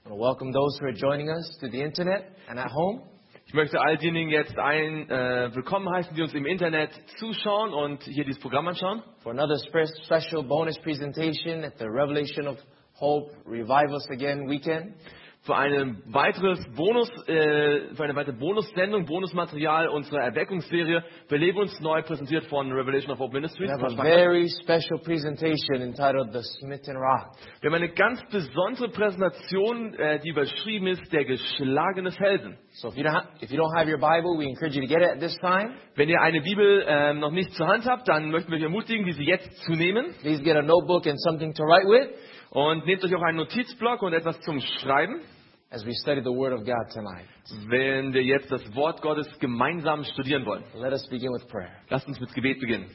I want to welcome those who are joining us through the internet and at home. Ich möchte all diejenigen jetzt willkommen heißen, die uns im Internet zuschauen und hier dieses Programm anschauen. For another special bonus presentation at the Revelation of Hope Revive Us Again weekend. Für eine weitere Bonussendung, Bonusmaterial unserer Erweckungsserie Belebe uns neu, präsentiert von Revelation of Hope Ministries. We have a very special presentation entitled The Smitten Rock. Wir haben eine ganz besondere Präsentation, die überschrieben ist, der geschlagene Felsen. So if you don't have your Bible, we encourage you to get it at this time. Wenn ihr eine Bibel noch nicht zur Hand habt, dann möchten wir euch ermutigen, diese jetzt zu nehmen. Please get a notebook and something to write with. Und nehmt euch auch einen Notizblock und etwas zum Schreiben. As we study the Word of God tonight. Wenn wir jetzt das Wort Gottes gemeinsam studieren wollen. Let us begin with prayer. Lasst uns mit Gebet beginnen.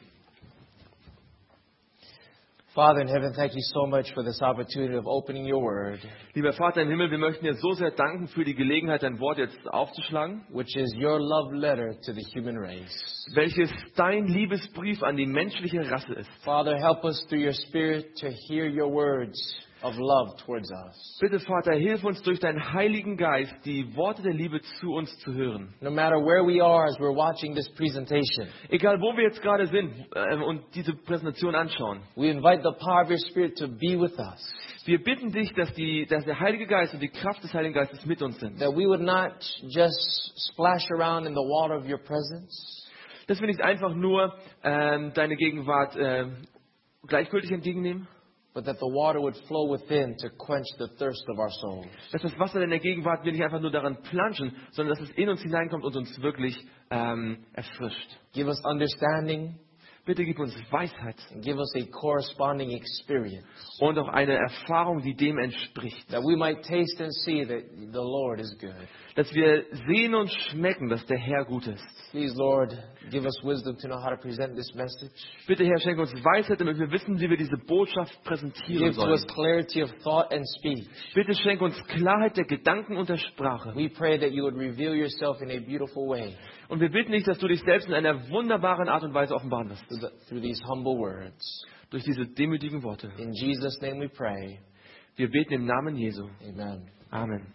Father in heaven, thank you so much for this opportunity of opening your Word, Lieber Vater im Himmel, wir möchten dir so sehr danken für die Gelegenheit, dein Wort jetzt aufzuschlagen, which is your love letter to the human race. welches dein Liebesbrief an die menschliche Rasse ist. Father, help us through your Spirit to hear your words of love towards us. Bitte Vater, hilf uns durch deinen Heiligen Geist, die Worte der Liebe zu uns zu hören. No matter where we are as we're watching this presentation, Egal wo wir jetzt gerade sind und diese Präsentation anschauen. we invite the power of your Spirit to be with us, Wir bitten dich, dass der Heilige Geist und die Kraft des Heiligen Geistes mit uns sind. that we would not just splash around in the water of your presence, Dass wir nicht einfach nur deine Gegenwart gleichgültig entgegennehmen. but that the water would flow within to quench the thirst of our souls. Dass das Wasser in der Gegenwart wir nicht einfach nur daran planschen, sondern dass es in uns hineinkommt und uns wirklich erfrischt. Give us understanding Bitte gib uns Weisheit and give us a corresponding experience, und auch eine Erfahrung, die dem entspricht. that we might taste and see that the Lord is good. Dass wir sehen und schmecken, dass der Herr gut ist. Please, Lord, give us wisdom to know how to present this message. Bitte Herr, schenke uns Weisheit, damit wir wissen, wie wir diese Botschaft präsentieren Give to us sollen. clarity of thought and speech. Bitte schenke uns Klarheit der Gedanken und der Sprache. We pray that you would reveal yourself in a beautiful way Und wir bitten dich, dass du dich selbst in einer wunderbaren Art und Weise offenbaren wirst. through these humble words. Durch diese demütigen Worte. In Jesus' name we pray. Wir beten im Namen Jesu. Amen. Amen.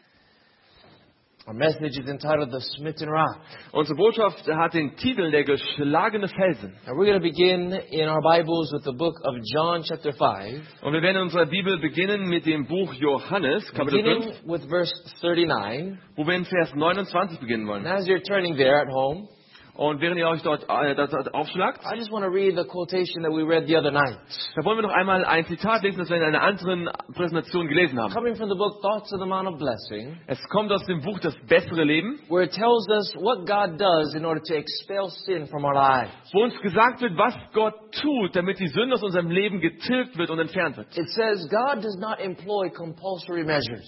Our message is entitled The Smitten Rock. Unsere Botschaft hat den Titel Der geschlagene Felsen. And we're going to begin in our Bibles with the book of John chapter 5, Und wir werden in unserer Bibel beginnen mit dem Buch Johannes, Kapitel 5, beginning with verse 39. wo wir in Vers 29 beginnen wollen. And as you're turning there at home, Und während ihr euch dort aufschlagt, I just want to read the quotation that we read the other night. da wollen wir noch einmal ein Zitat lesen, das wir in einer anderen Präsentation gelesen haben. Coming from the book Thoughts of the Mount of Blessing, Es kommt aus dem Buch Das bessere Leben, where it tells us what God does in order to expel sin from our lives. wo uns gesagt wird, was Gott tut, damit die Sünde aus unserem Leben getilgt wird und entfernt wird. It says God does not employ compulsory measures.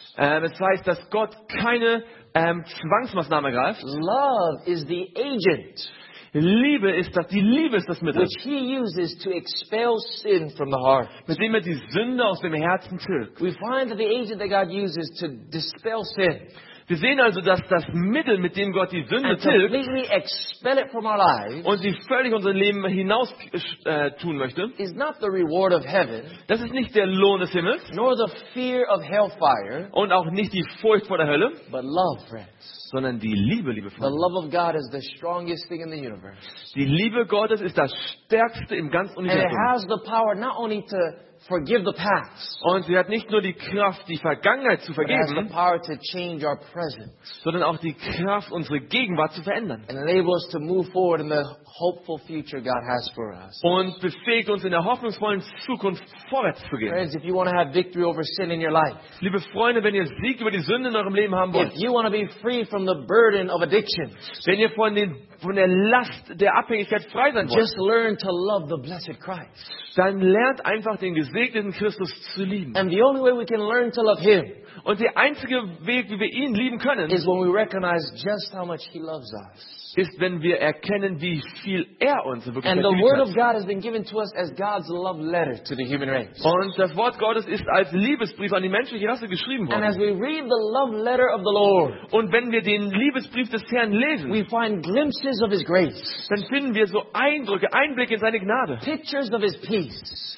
Es heißt, dass Gott keine Zwangsmaßnahmen ergreift. Love is the agent Die Liebe ist das Mittel, which He uses to expel sin from the heart. mit dem er die Sünde aus dem Herzen tilgt. We find that the agent that God uses to dispel sin Wir sehen also, dass das Mittel, mit dem Gott die Sünde and tilgt completely expel it from our lives und sie völlig unser Leben hinaus tun möchte, is not the reward of heaven, das ist nicht der Lohn des Himmels nor the fear of hellfire, und auch nicht die Furcht vor der Hölle, but love, friends. sondern die Liebe, liebe The Freunde. love of God is the strongest thing in the universe. Die Liebe Gottes ist das Stärkste im ganzen And it Universum. has the power not only to forgive the past, Und sie hat nicht nur die Kraft, die Vergangenheit zu but it has the vergeben, power to change our present sondern auch die Kraft, unsere Gegenwart zu verändern. and enable us to move forward in the hopeful future God has for us. Und befähigt uns in der hoffnungsvollen Zukunft vorwärts zu gehen. Friends, if you want to have victory over sin in your life, Liebe Freunde, wenn ihr Sieg über die Sünde in eurem Leben haben wollt, if you want to be free from the burden of addiction, wenn ihr von der Last der Abhängigkeit frei sein wollt, just learn to love the blessed Christ. dann lernt einfach den gesegneten Christus zu lieben. And the only way we can learn to love Him Und der einzige Weg, wie wir ihn lieben können, is when we recognize just how much He loves us. ist, wenn wir erkennen, wie viel er uns wirklich And the geliebt Word hat. of God has been given to us as God's love letter to the human race. Und das Wort Gottes ist als Liebesbrief an die menschliche Rasse geschrieben And worden. as we read the love letter of the Lord, Und wenn wir den Liebesbrief des Herrn lesen, we find glimpses of His grace, dann finden wir so Eindrücke, Einblicke in seine Gnade. pictures of His peace,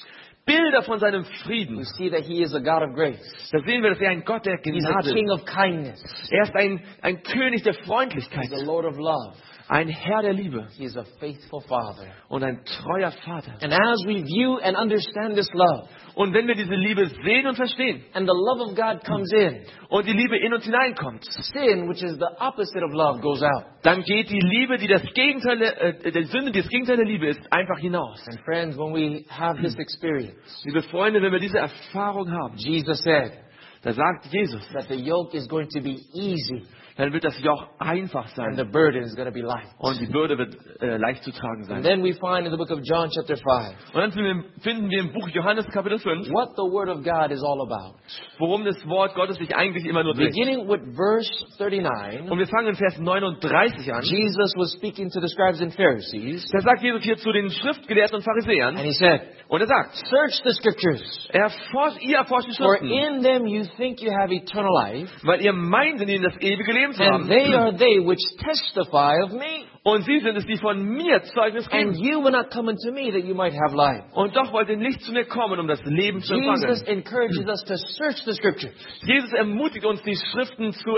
Bilder von seinem We Frieden. see that He is a God of grace. Da sehen wir, dass er ein Gott der He's a Gnade King ist. of kindness. Er ist ein König der Freundlichkeit, He's a Lord of love. ein Herr der Liebe He is a faithful Father. und ein treuer Vater. And as we view and understand this love, Und wenn wir diese Liebe sehen und verstehen and the love of God comes in, und die Liebe in uns hineinkommt, sin, which is the opposite of love, goes out. dann geht die Liebe, die das Gegenteil der Sünde, die das Gegenteil der Liebe ist, einfach hinaus. And friends, when we have this experience, Liebe Freunde, wenn wir diese Erfahrung haben, Jesus said da sagt Jesus, that the yoke is going to be easy dann wird das Joch einfach and the sein burden is going to be light. und die Bürde wird leicht zu tragen And sein. then we find in the book of John chapter 5 Und dann finden wir im Buch Johannes Kapitel 5, what the Word of God is all about. worum das Wort Gottes sich eigentlich immer nur dreht. Beginning with verse 39, Und wir fangen in Vers 39 an. Jesus was speaking to the scribes and Pharisees, Da sagt Jesus hier zu den Schriftgelehrten und and Pharisäern, He said, und er sagt, search the scriptures, ihr erforscht die for Schriften, in them you think you have eternal life, weil ihr meint, in ihnen das ewige Leben zu and haben. they are they which testify of me. Und sie sind es, die von mir Zeugnis And geben. you will not come unto me that you might have life. Und doch wollt ihr nicht zu mir kommen, um das Leben zu Jesus empfangen. encourages us to search the scriptures. Jesus ermutigt uns, die Schriften zu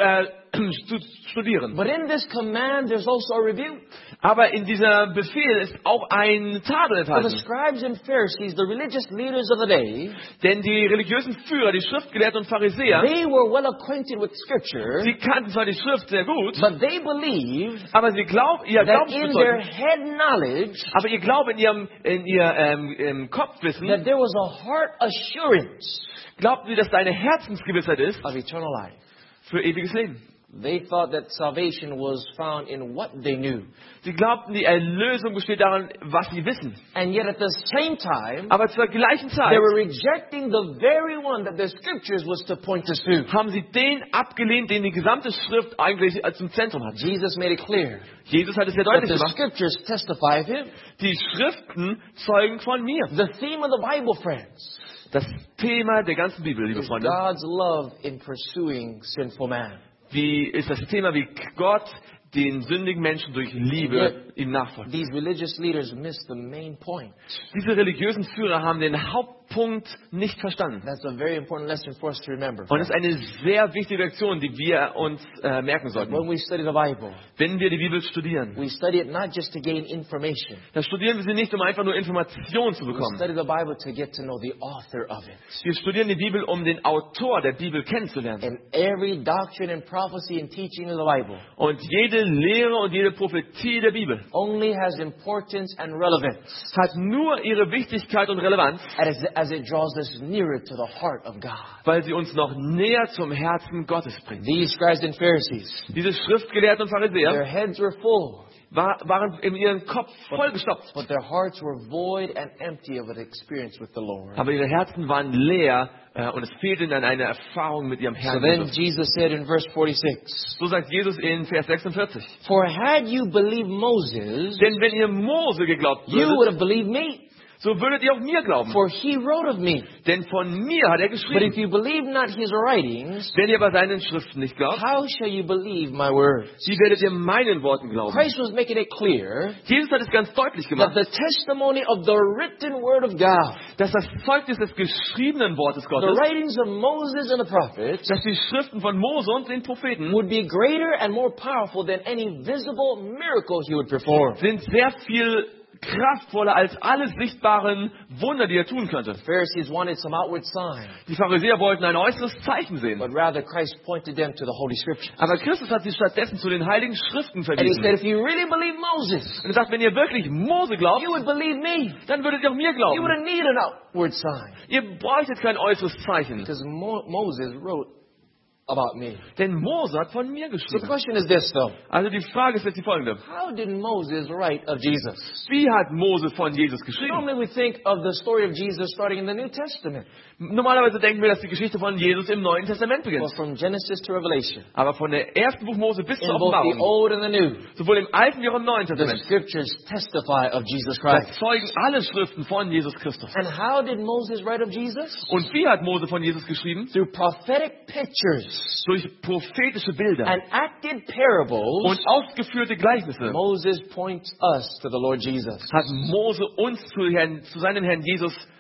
studieren. But in this command, there's also a rebuke. Aber in dieser Befehl ist auch ein Tadel For the enthalten. scribes and Pharisees, the religious leaders of the day, Denn die religiösen Führer, die Schriftgelehrten und Pharisäer, they were well acquainted with scripture, sie kannten zwar die Schrift sehr gut, but they believed aber ihr that in their Glaubensbezeugnis, head knowledge, aber ihr Glaube in ihr Kopfwissen, that there was a heart assurance glaubten sie, dass da eine Herzensgewissheit ist of eternal life. für ewiges Leben. They thought that salvation was found in what they knew. Sie glaubten, die Erlösung besteht darin, was sie wissen. And yet at the same time, Aber zur gleichen Zeit they were rejecting the very one that the scriptures was to point us to. haben sie den abgelehnt, den die gesamte Schrift eigentlich zum Zentrum hat. Jesus made it clear Jesus hat es sehr that deutlich the gemacht. scriptures testify of Him. Die Schriften zeugen von mir. The theme of the Bible, friends, Das Thema der ganzen Bibel, liebe is Freunde, God's love in pursuing sinful man. ist das Thema, wie Gott den sündigen Menschen durch Liebe ihm nachfolgt. These religious leaders missed the main point. Diese religiösen Führer haben den Hauptpunkt nicht verstanden. That's a very important lesson for us to remember. Und es ist eine sehr wichtige Lektion, die wir uns merken sollten. When we study the Bible, Wenn wir die Bibel studieren, we study it not just to gain information. dann studieren wir sie nicht, um einfach nur Informationen zu We bekommen. study the Bible to get to know the author of it. Wir studieren die Bibel, um den Autor der Bibel kennenzulernen. And every doctrine and prophecy and teaching of the Bible Und jede Lehre und jede Prophetie der Bibel only has importance and relevance hat nur ihre Wichtigkeit und Relevanz, as it draws us nearer to the heart of God. weil sie uns noch näher zum Herzen Gottes bringt. These scribes and Pharisees, Diese Schriftgelehrten und their Pharisäer heads were full, waren in ihrem Kopf vollgestopft. but their hearts were void and empty of an experience with the Lord. Aber ihre Herzen waren leer und es fehlte ihnen an einer Erfahrung mit ihrem So Herrn. then Jesus. Jesus said in verse 46, So sagt Jesus in Vers 46. For had you believed Moses, Denn wenn ihr Mose geglaubt you would würdet, have believed me, so würdet ihr auch mir glauben. for he wrote of me. Denn von mir hat er But if geschrieben. you believe not his writings, Wenn ihr bei seinen Schriften nicht glaubt, how shall you believe my words? wie werdet ihr meinen Worten glauben? Christ was making it clear Jesus hat es ganz deutlich that gemacht, the testimony of the written word of God, dass das Zeugnis des geschriebenen Wortes the Gottes, writings of Moses and the prophets, dass die Schriften von Mose und den Propheten would be greater and more powerful than any visible miracle he would perform. sind sehr viel kraftvoller als alle sichtbaren Wunder, die er tun könnte. Pharisees wanted some outward sign, Die Pharisäer wollten ein äußeres Zeichen sehen. but rather Christ pointed them to the Holy Scriptures. Aber Christus hat sie stattdessen zu den heiligen Schriften And he said, verwiesen. if you really believe Moses, Und er sagt, wenn ihr wirklich Mose glaubt, you would believe me. dann würdet ihr auch mir You glauben. wouldn't need an outward sign. Ihr bräuchtet kein äußeres Zeichen. Because Moses wrote about me. Denn Mose hat von mir So the geschrieben. question is this, though. Also die Frage ist jetzt die folgende. How did Moses write of Jesus? Wie hat Mose von Jesus geschrieben? Normally we think of the story of Jesus starting in the New Testament. Normalerweise denken wir, dass die Geschichte von Jesus im Neuen Testament Well, beginnt. from Genesis to Revelation, Aber von der ersten Buch Mose bis in zur both the Offenbarung, Old and the New, sowohl im Alten wie auch im Neuen the Testament, Scriptures testify of Jesus da Christ. zeugen alle Schriften von Jesus Christus. And how did Moses write of Jesus? Und wie hat Mose von Jesus geschrieben? Through prophetic pictures Durch prophetische Bilder and acted parables, und ausgeführte Gleichnisse Moses points us to the Lord Jesus. hat Mose uns zu seinem Herrn Jesus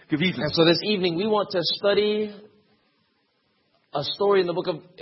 gewiesen. And so this evening we want to study a story in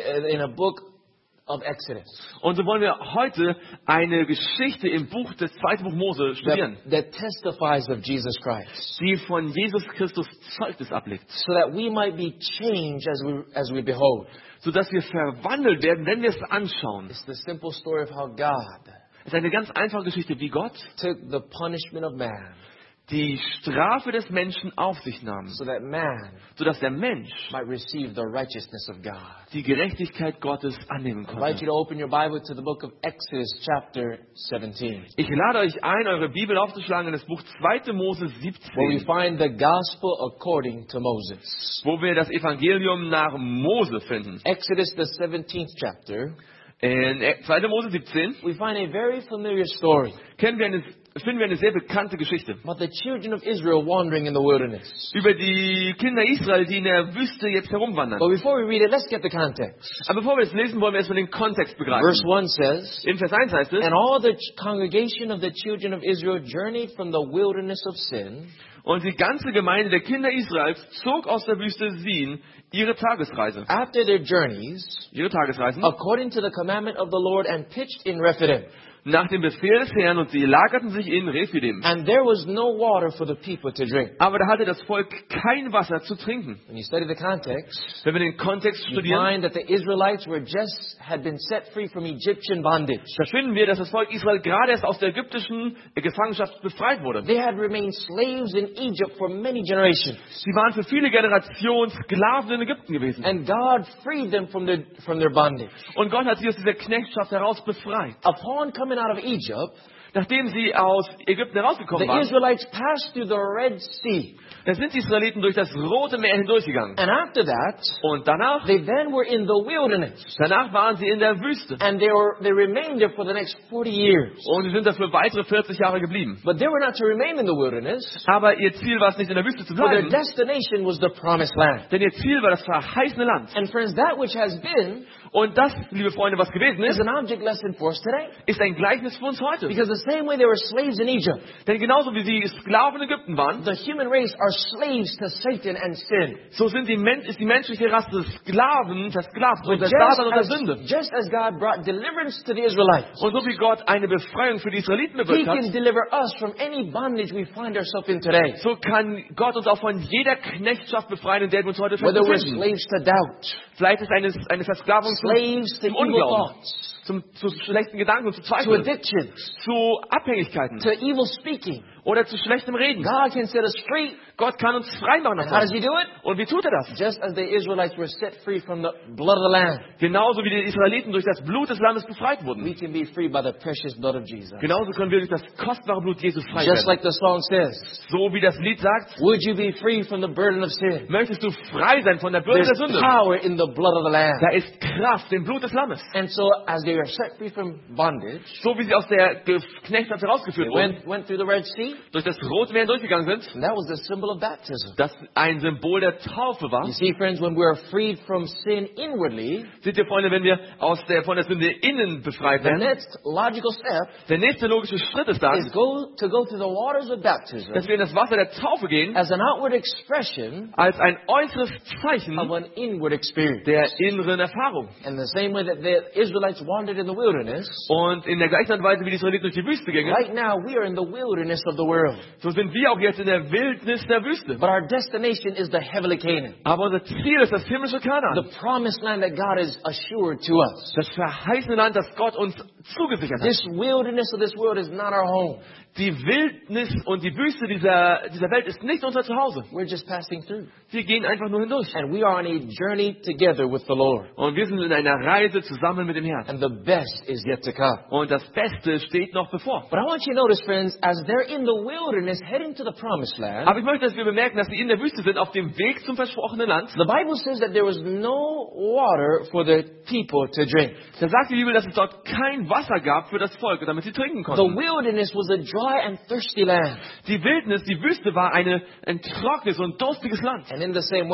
a book of Exodus Und so wollen wir heute eine Geschichte im Buch des 2. Buch Mose studieren, that testifies of Jesus Christ, die von Jesus Christus Zeugnis ablegt, so that we might be changed as we behold. sodass wir verwandelt werden, wenn wir es anschauen. It's the simple story of how God Es ist eine ganz einfache Geschichte, wie Gott took the punishment of man die Strafe des Menschen auf sich nahm, so that man sodass der Mensch might receive the righteousness of God. die Gerechtigkeit Gottes annehmen I invite konnte. you to open your Bible to the book of Exodus chapter 17, Ich lade euch ein, eure Bibel aufzuschlagen in das Buch 2. Mose where we 17, find the gospel according to Moses. wo wir das Evangelium nach Mose finden. Exodus, the 17th chapter, In 2. Mose 17 we find a very familiar story finden wir eine sehr bekannte Geschichte about the children of Israel wandering in the wilderness. über die Kinder Israel, die in der Wüste jetzt herumwandern. But before we read it, let's get the context. Aber bevor wir es lesen, wollen wir erstmal den Kontext Verse begreifen. 1 says, In Vers 1 heißt es, And all the congregation of the children of Israel journeyed from the wilderness of sin und die ganze Gemeinde der Kinder Israels zog aus der Wüste Sin ihre Tagesreise. after their journeys, Ihre Tagesreisen according to the commandment of the Lord, and pitched in Rephidim. nach dem Befehl des Herrn, und sie lagerten sich in Rephidim. And there was no water for the people to drink. Aber da hatte das Volk kein Wasser zu trinken. When you study the context, Wenn wir den Kontext you studieren, find that the Israelites had been set free from Egyptian bondage. da finden wir, dass das Volk Israel gerade erst aus der ägyptischen Gefangenschaft befreit wurde. They had remained slaves in Egypt for many generations. Sie waren für viele Generationen Sklaven in Ägypten gewesen. And God freed them from their bondage. Und Gott hat sie aus dieser Knechtschaft heraus befreit. Upon coming out of Egypt, Nachdem sie aus Ägypten herausgekommen the waren, Israelites passed through the Red Sea. da sind die Israeliten durch das Rote Meer hindurchgegangen. And after that, Und danach they then were in the wilderness. waren sie in der Wüste. And they remained there for the next 40 years. Und sie sind da für weitere 40 Jahre geblieben. But they were not to remain in the wilderness, Aber ihr Ziel war es nicht, in der Wüste zu for their bleiben, destination was the promised land. denn ihr Ziel war das verheißene Land. And friends, that which has been Und das, liebe Freunde, was gewesen is ist, an object lesson for us today. ist ein Gleichnis für uns heute. Because the same way they were slaves in Egypt, Denn genauso wie sie Sklaven in Ägypten waren, the human race are slaves to Satan and sin. so ist die menschliche Rasse Sklaven, versklavt durch das Satan und der Sünde. Just as God brought deliverance to the Israelites, Und so wie Gott eine Befreiung für die Israeliten He bewirkt can hat, deliver us from any bondage we find ourselves in today. so kann Gott uns auch von jeder Knechtschaft befreien, in der wir uns heute Whether we're befinden. slaves to doubt, Vielleicht ist eine Versklavung slaves to zum evil Unglauben, thoughts, zu schlechten Gedanken, zu to Zweifeln, addictions, zu Abhängigkeiten to evil speaking. oder zu schlechtem Reden. God can set us free. Gott kann uns frei machen And how does davon. He do it? Und wie tut er das? Just as the Israelites were set free from the blood of the Lamb, Genauso wie die Israeliten durch das Blut des Landes befreit wurden. we can be free by the precious blood of Jesus. Genauso können wir durch das kostbare Blut Jesu frei Just werden. like the song says, So wie das Lied sagt, would you be free from the burden of sin? möchtest du frei sein von der Bürde There's der Sünde? power in the blood of the Lamb. Da ist Kraft im Blut des Lammes. And so as they were set free from bondage, So wie sie aus der Knechtschaft they herausgeführt wurden, went through the Red Sea, durch das Rote Meer durchgegangen sind, and that was the symbol of baptism. das ein Symbol der Taufe war. You see, friends, when we're freed from sin inwardly, Seht ihr, Freunde, wenn wir von der Sünde innen befreit the werden, next logical step der nächste logische Schritt ist is dann, to go through the waters of baptism dass wir in das Wasser der Taufe gehen, as an outward expression als ein äußeres Zeichen of an inward experience. der inneren Erfahrung. And the same way that the Israelites wandered in the wilderness, Und in der gleichen Art und Weise, wie die Israeliten durch die Wüste gingen, right now we are in the wilderness of the world. so sind wir auch jetzt in der Wildnis der Wüste. But our destination is the heavenly Canaan, Aber unser Ziel ist das himmlische Kanaan. the promised land that God has assured to us. Das verheißene Land, das Gott uns zugesichert hat. This wilderness of this world is not our home. Die Wildnis und die Wüste dieser Welt ist nicht unser Zuhause. We're just passing through. Wir gehen einfach nur hindurch. And we are on a journey together with the Lord. Und wir sind in einer Reise zusammen mit dem Herrn. And the best is yet to come. Und das Beste steht noch bevor. But I want you to notice, friends, as they're in the wilderness heading to the promised land, Aber ich möchte, dass wir bemerken, dass sie in der Wüste sind, auf dem Weg zum versprochenen Land. the Bible says that there was no water for the people to drink. Da sagt die Bibel, dass es dort kein Wasser gab für das Volk, damit sie trinken The konnten. wilderness was a dry and thirsty land. Die Wildnis, die Wüste war ein trockenes und durstiges Land. And in the same way,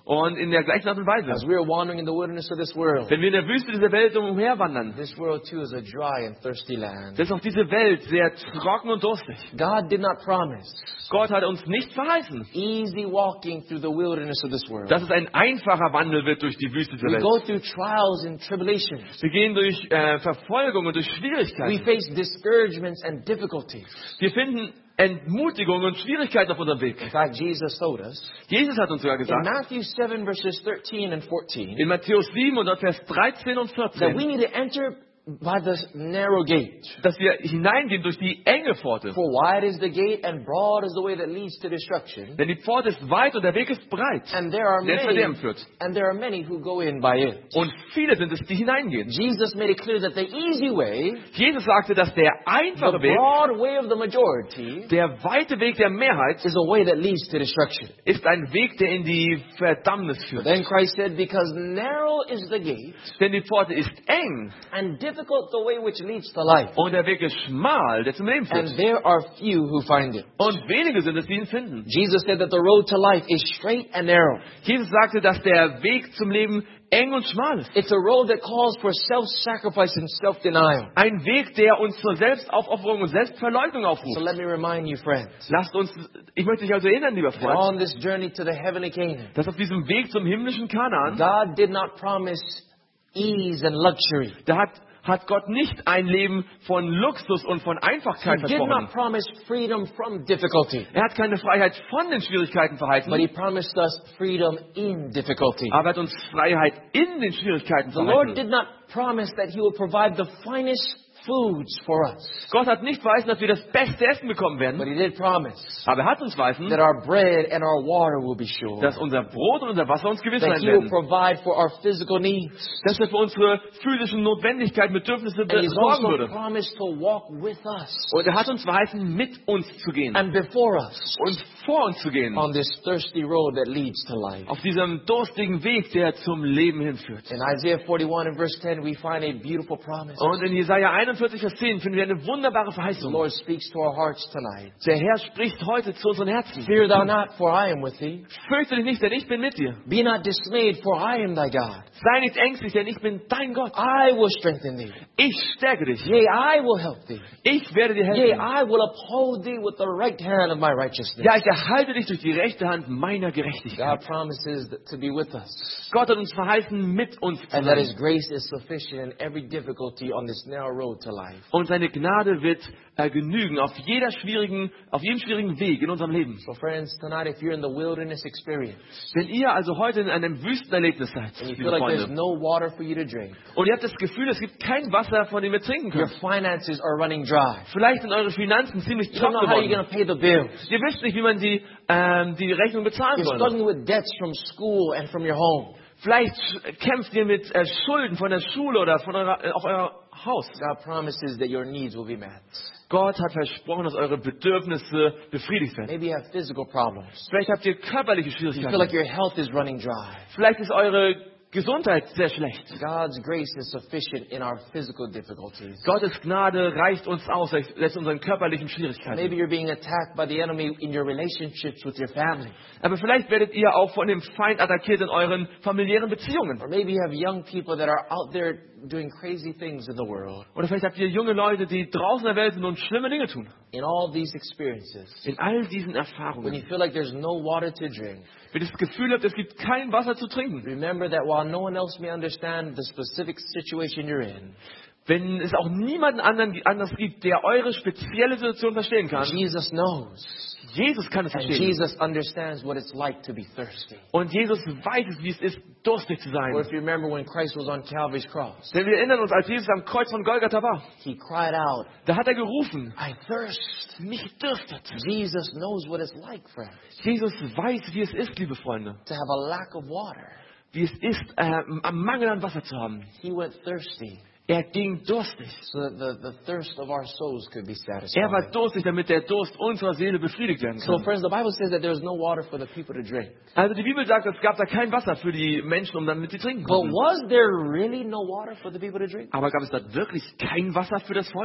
Und in der gleichen Art und Weise, As we are wandering in the wilderness of this world, wenn wir in der Wüste dieser Welt umherwandern, this world too is a dry and thirsty land. ist auch diese Welt sehr trocken und durstig. God did not promise Gott hat uns nicht verheißen, easy walking through the wilderness of this world. dass es ein einfacher Wandel wird durch die Wüste dieser We Welt. go through trials and tribulations. Wir gehen durch Verfolgung und durch We Schwierigkeiten. face discouragements and difficulties. Wir finden Entmutigung und Schwierigkeiten auf unserem Weg. In fact, Jesus told us Jesus hat uns sogar in gesagt, Matthew 7 verses 13 and 14 in Matthäus 7 und dort Vers 13 und that we 14, need to enter by the narrow gate. dass wir hineingehen durch die enge Pforte. For wide is the gate and broad is the way that leads to destruction. Denn die Pforte ist weit und der Weg ist breit, And there are der ins many, Verderben führt. and there are many who go in by it. Und viele sind es, die hineingehen. Jesus made it clear that the easy way, Jesus sagte, dass der the einfache Weg, broad way of the majority, der weite Weg der Mehrheit, is a way that leads to destruction. ist ein Weg, der in die Verdammnis führt. Then Christ said, because narrow is the gate Denn die Pforte ist eng and difficult the way which leads to life, und der Weg ist schmal, der zum Leben and führt. there are few who find it. Und wenige sind es, die ihn finden. Jesus said that the road to life is straight and narrow. Jesus sagte, dass der Weg zum Leben eng und schmal ist. It's a road that calls for self-sacrifice and self-denial. Ein Weg, der uns zur Selbstaufopferung und Selbstverleugnung So aufruft. let me remind you, friends, Lasst uns, ich möchte dich also erinnern, lieber that Freund, on this journey to the heavenly Canaan, dass auf diesem Weg zum himmlischen Kanaan, God did not promise ease and luxury. da hat Gott nicht ein Leben von Luxus und von He Einfachkeit did versprochen. not promise freedom from difficulty, Er hat keine Freiheit von den Schwierigkeiten verheißen, but He promised us freedom in difficulty. aber er hat uns Freiheit in den Schwierigkeiten The Lord verheißen. did not promise that He will provide the finest foods for us, Gott hat nicht verheißen, dass wir das beste Essen bekommen but werden, He did promise aber er hat uns verheißen, that our bread and our water will be sure, dass unser Brot und unser Wasser uns gewiss that sein He will werden. provide for our physical needs. Dass er für unsere physischen Notwendigkeiten, Bedürfnisse And He's sorgen also würde. promised to walk with us Und er hat uns verheißen, mit uns zu gehen and before us und vor uns zu gehen. on this thirsty road that leads to life. Auf diesem durstigen Weg, der zum Leben hinführt. In Isaiah 41 and verse 10, we find a beautiful promise. Und in Jesaja 41, Vers 10 finden wir eine wunderbare The Verheißung. Lord speaks to our hearts tonight. Der Herr spricht heute zu unseren Herzen. Fear thou not, for I am with thee. Fürchte dich nicht, denn ich bin mit dir. Be not dismayed, for I am thy God. Sei nicht ängstlich, denn ich bin dein Gott. I will strengthen thee. Ich stärke dich. Yea, I will help thee. Ich werde dir Yea, helfen. I will uphold thee with the right hand of my righteousness. Ja, ich erhalte dich durch die rechte Hand meiner Gerechtigkeit. God promises to be with us, Gott hat uns verheißen, mit uns zu and that sein. His grace is sufficient in every difficulty on this narrow road to life. Und seine Gnade wird genügen auf jedem schwierigen Weg in unserem Leben. So friends, tonight if you're in the wilderness experience, Wenn ihr also heute in einem Wüstenerlebnis seid, and you liebe feel like there's Freunde, no water for you to drink, und ihr habt das Gefühl, es gibt kein Wasser, von dem ihr trinken your könnt. finances are running dry, Vielleicht sind eure Finanzen ziemlich you don't trocken know how you're geworden. going to pay the bills, Ihr wisst nicht, wie man die Rechnung bezahlen you're soll. struggling with debts from school and from your home, Vielleicht kämpft ihr mit Schulden von der Schule oder von auf euer Haus. God promises that your needs will be met. Gott hat versprochen, dass eure Bedürfnisse befriedigt werden. Maybe you have physical problems. Vielleicht habt ihr körperliche You feel Schwierigkeiten. like your health is running dry. Vielleicht ist eure Gesundheit sehr schlecht. God's grace is sufficient in our physical difficulties. Gottes Gnade reicht uns aus, selbst unseren körperlichen Schwierigkeiten. Maybe you're being attacked by the enemy in your relationships with your family. Aber vielleicht werdet ihr auch von dem Feind attackiert in euren familiären Beziehungen. Or maybe you have young people that are out there doing crazy things in the world. Oder vielleicht habt ihr junge Leute, die draußen in der Welt sind und schlimme Dinge tun. In all these experiences, In all diesen when you Erfahrungen, feel like there's no water to drink, wenn ihr das Gefühl habt, es gibt kein Wasser zu trinken, remember that while no one else may understand the specific situation you're in, wenn es auch niemanden anders gibt, der eure spezielle Situation verstehen kann, Jesus knows. Jesus kann es And verstehen. Jesus understands what it's like to be thirsty. Und Jesus weiß es, wie es ist, durstig zu Or sein. if you remember when Christ was on Calvary's cross, Denn wir erinnern uns, als Jesus am Kreuz von Golgatha war, He cried out, da hat er gerufen, I thirst. mich dürstet. Jesus knows what it's like, friends, Jesus weiß, wie es ist, liebe Freunde, to have a lack of water. wie es ist, am Mangel an Wasser zu haben. He went thirsty Er ging durstig. so that the thirst of our souls could be Er war satisfied. durstig, damit der Durst unserer Seele befriedigt werden So, kann. friends, the Bible says that there was no water for the people to drink. Also die Bibel sagt, es gab da kein Wasser für die Menschen, um damit sie trinken But konnten. was there really no water for the people to drink? Aber gab es da wirklich kein Wasser für das Volk?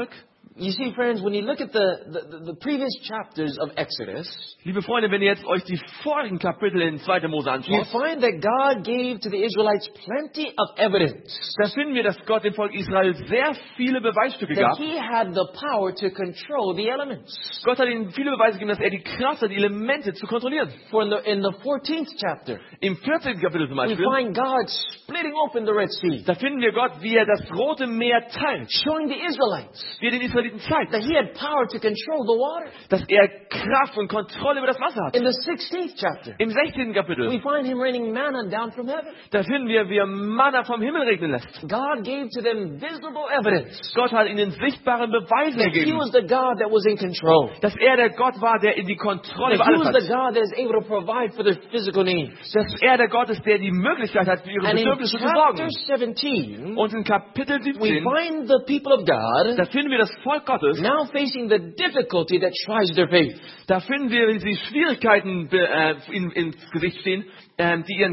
You see, friends, when you look at the previous chapters of Exodus, Liebe Freunde, wenn ihr jetzt euch die vorigen Kapitel in 2. Mose you anschaut, find that God gave to the Israelites plenty of evidence da finden wir, dass Gott dem Volk Israel sehr viele Beweisstücke that gab. He had the power to control the elements. Gott hat ihnen viele Beweise gegeben, dass er die Kraft hat, die Elemente zu kontrollieren. For in the 14th chapter, Im 14. Kapitel zum we Beispiel, find God splitting open the Red Sea, da finden wir Gott, wie er das Rote Meer teilt, showing the Israelites wie er den Israeliten zeigt, that He had power to control the water. dass er Kraft und Kontrolle über das Wasser hat. In the 16th chapter, Im 16. Kapitel, we find Him raining manna down from heaven. da finden wir, wie er Manna vom Himmel regnen lässt. God gave to them visible evidence Gott hat ihnen sichtbare Beweise that He gegeben, was the God that was in control. dass er der Gott war, der in die Kontrolle That über He alles was the hat. God that is able to provide for their physical needs. Dass er der Gott ist, der die Möglichkeit hat, für ihre And in Bedürfnisse zu chapter sorgen. 17, Und in Kapitel we 17, find the people of God da finden wir das Volk Gottes, now facing the difficulty that tries their faith. da finden wir, wie sie Schwierigkeiten ins Gesicht stehen, die ihren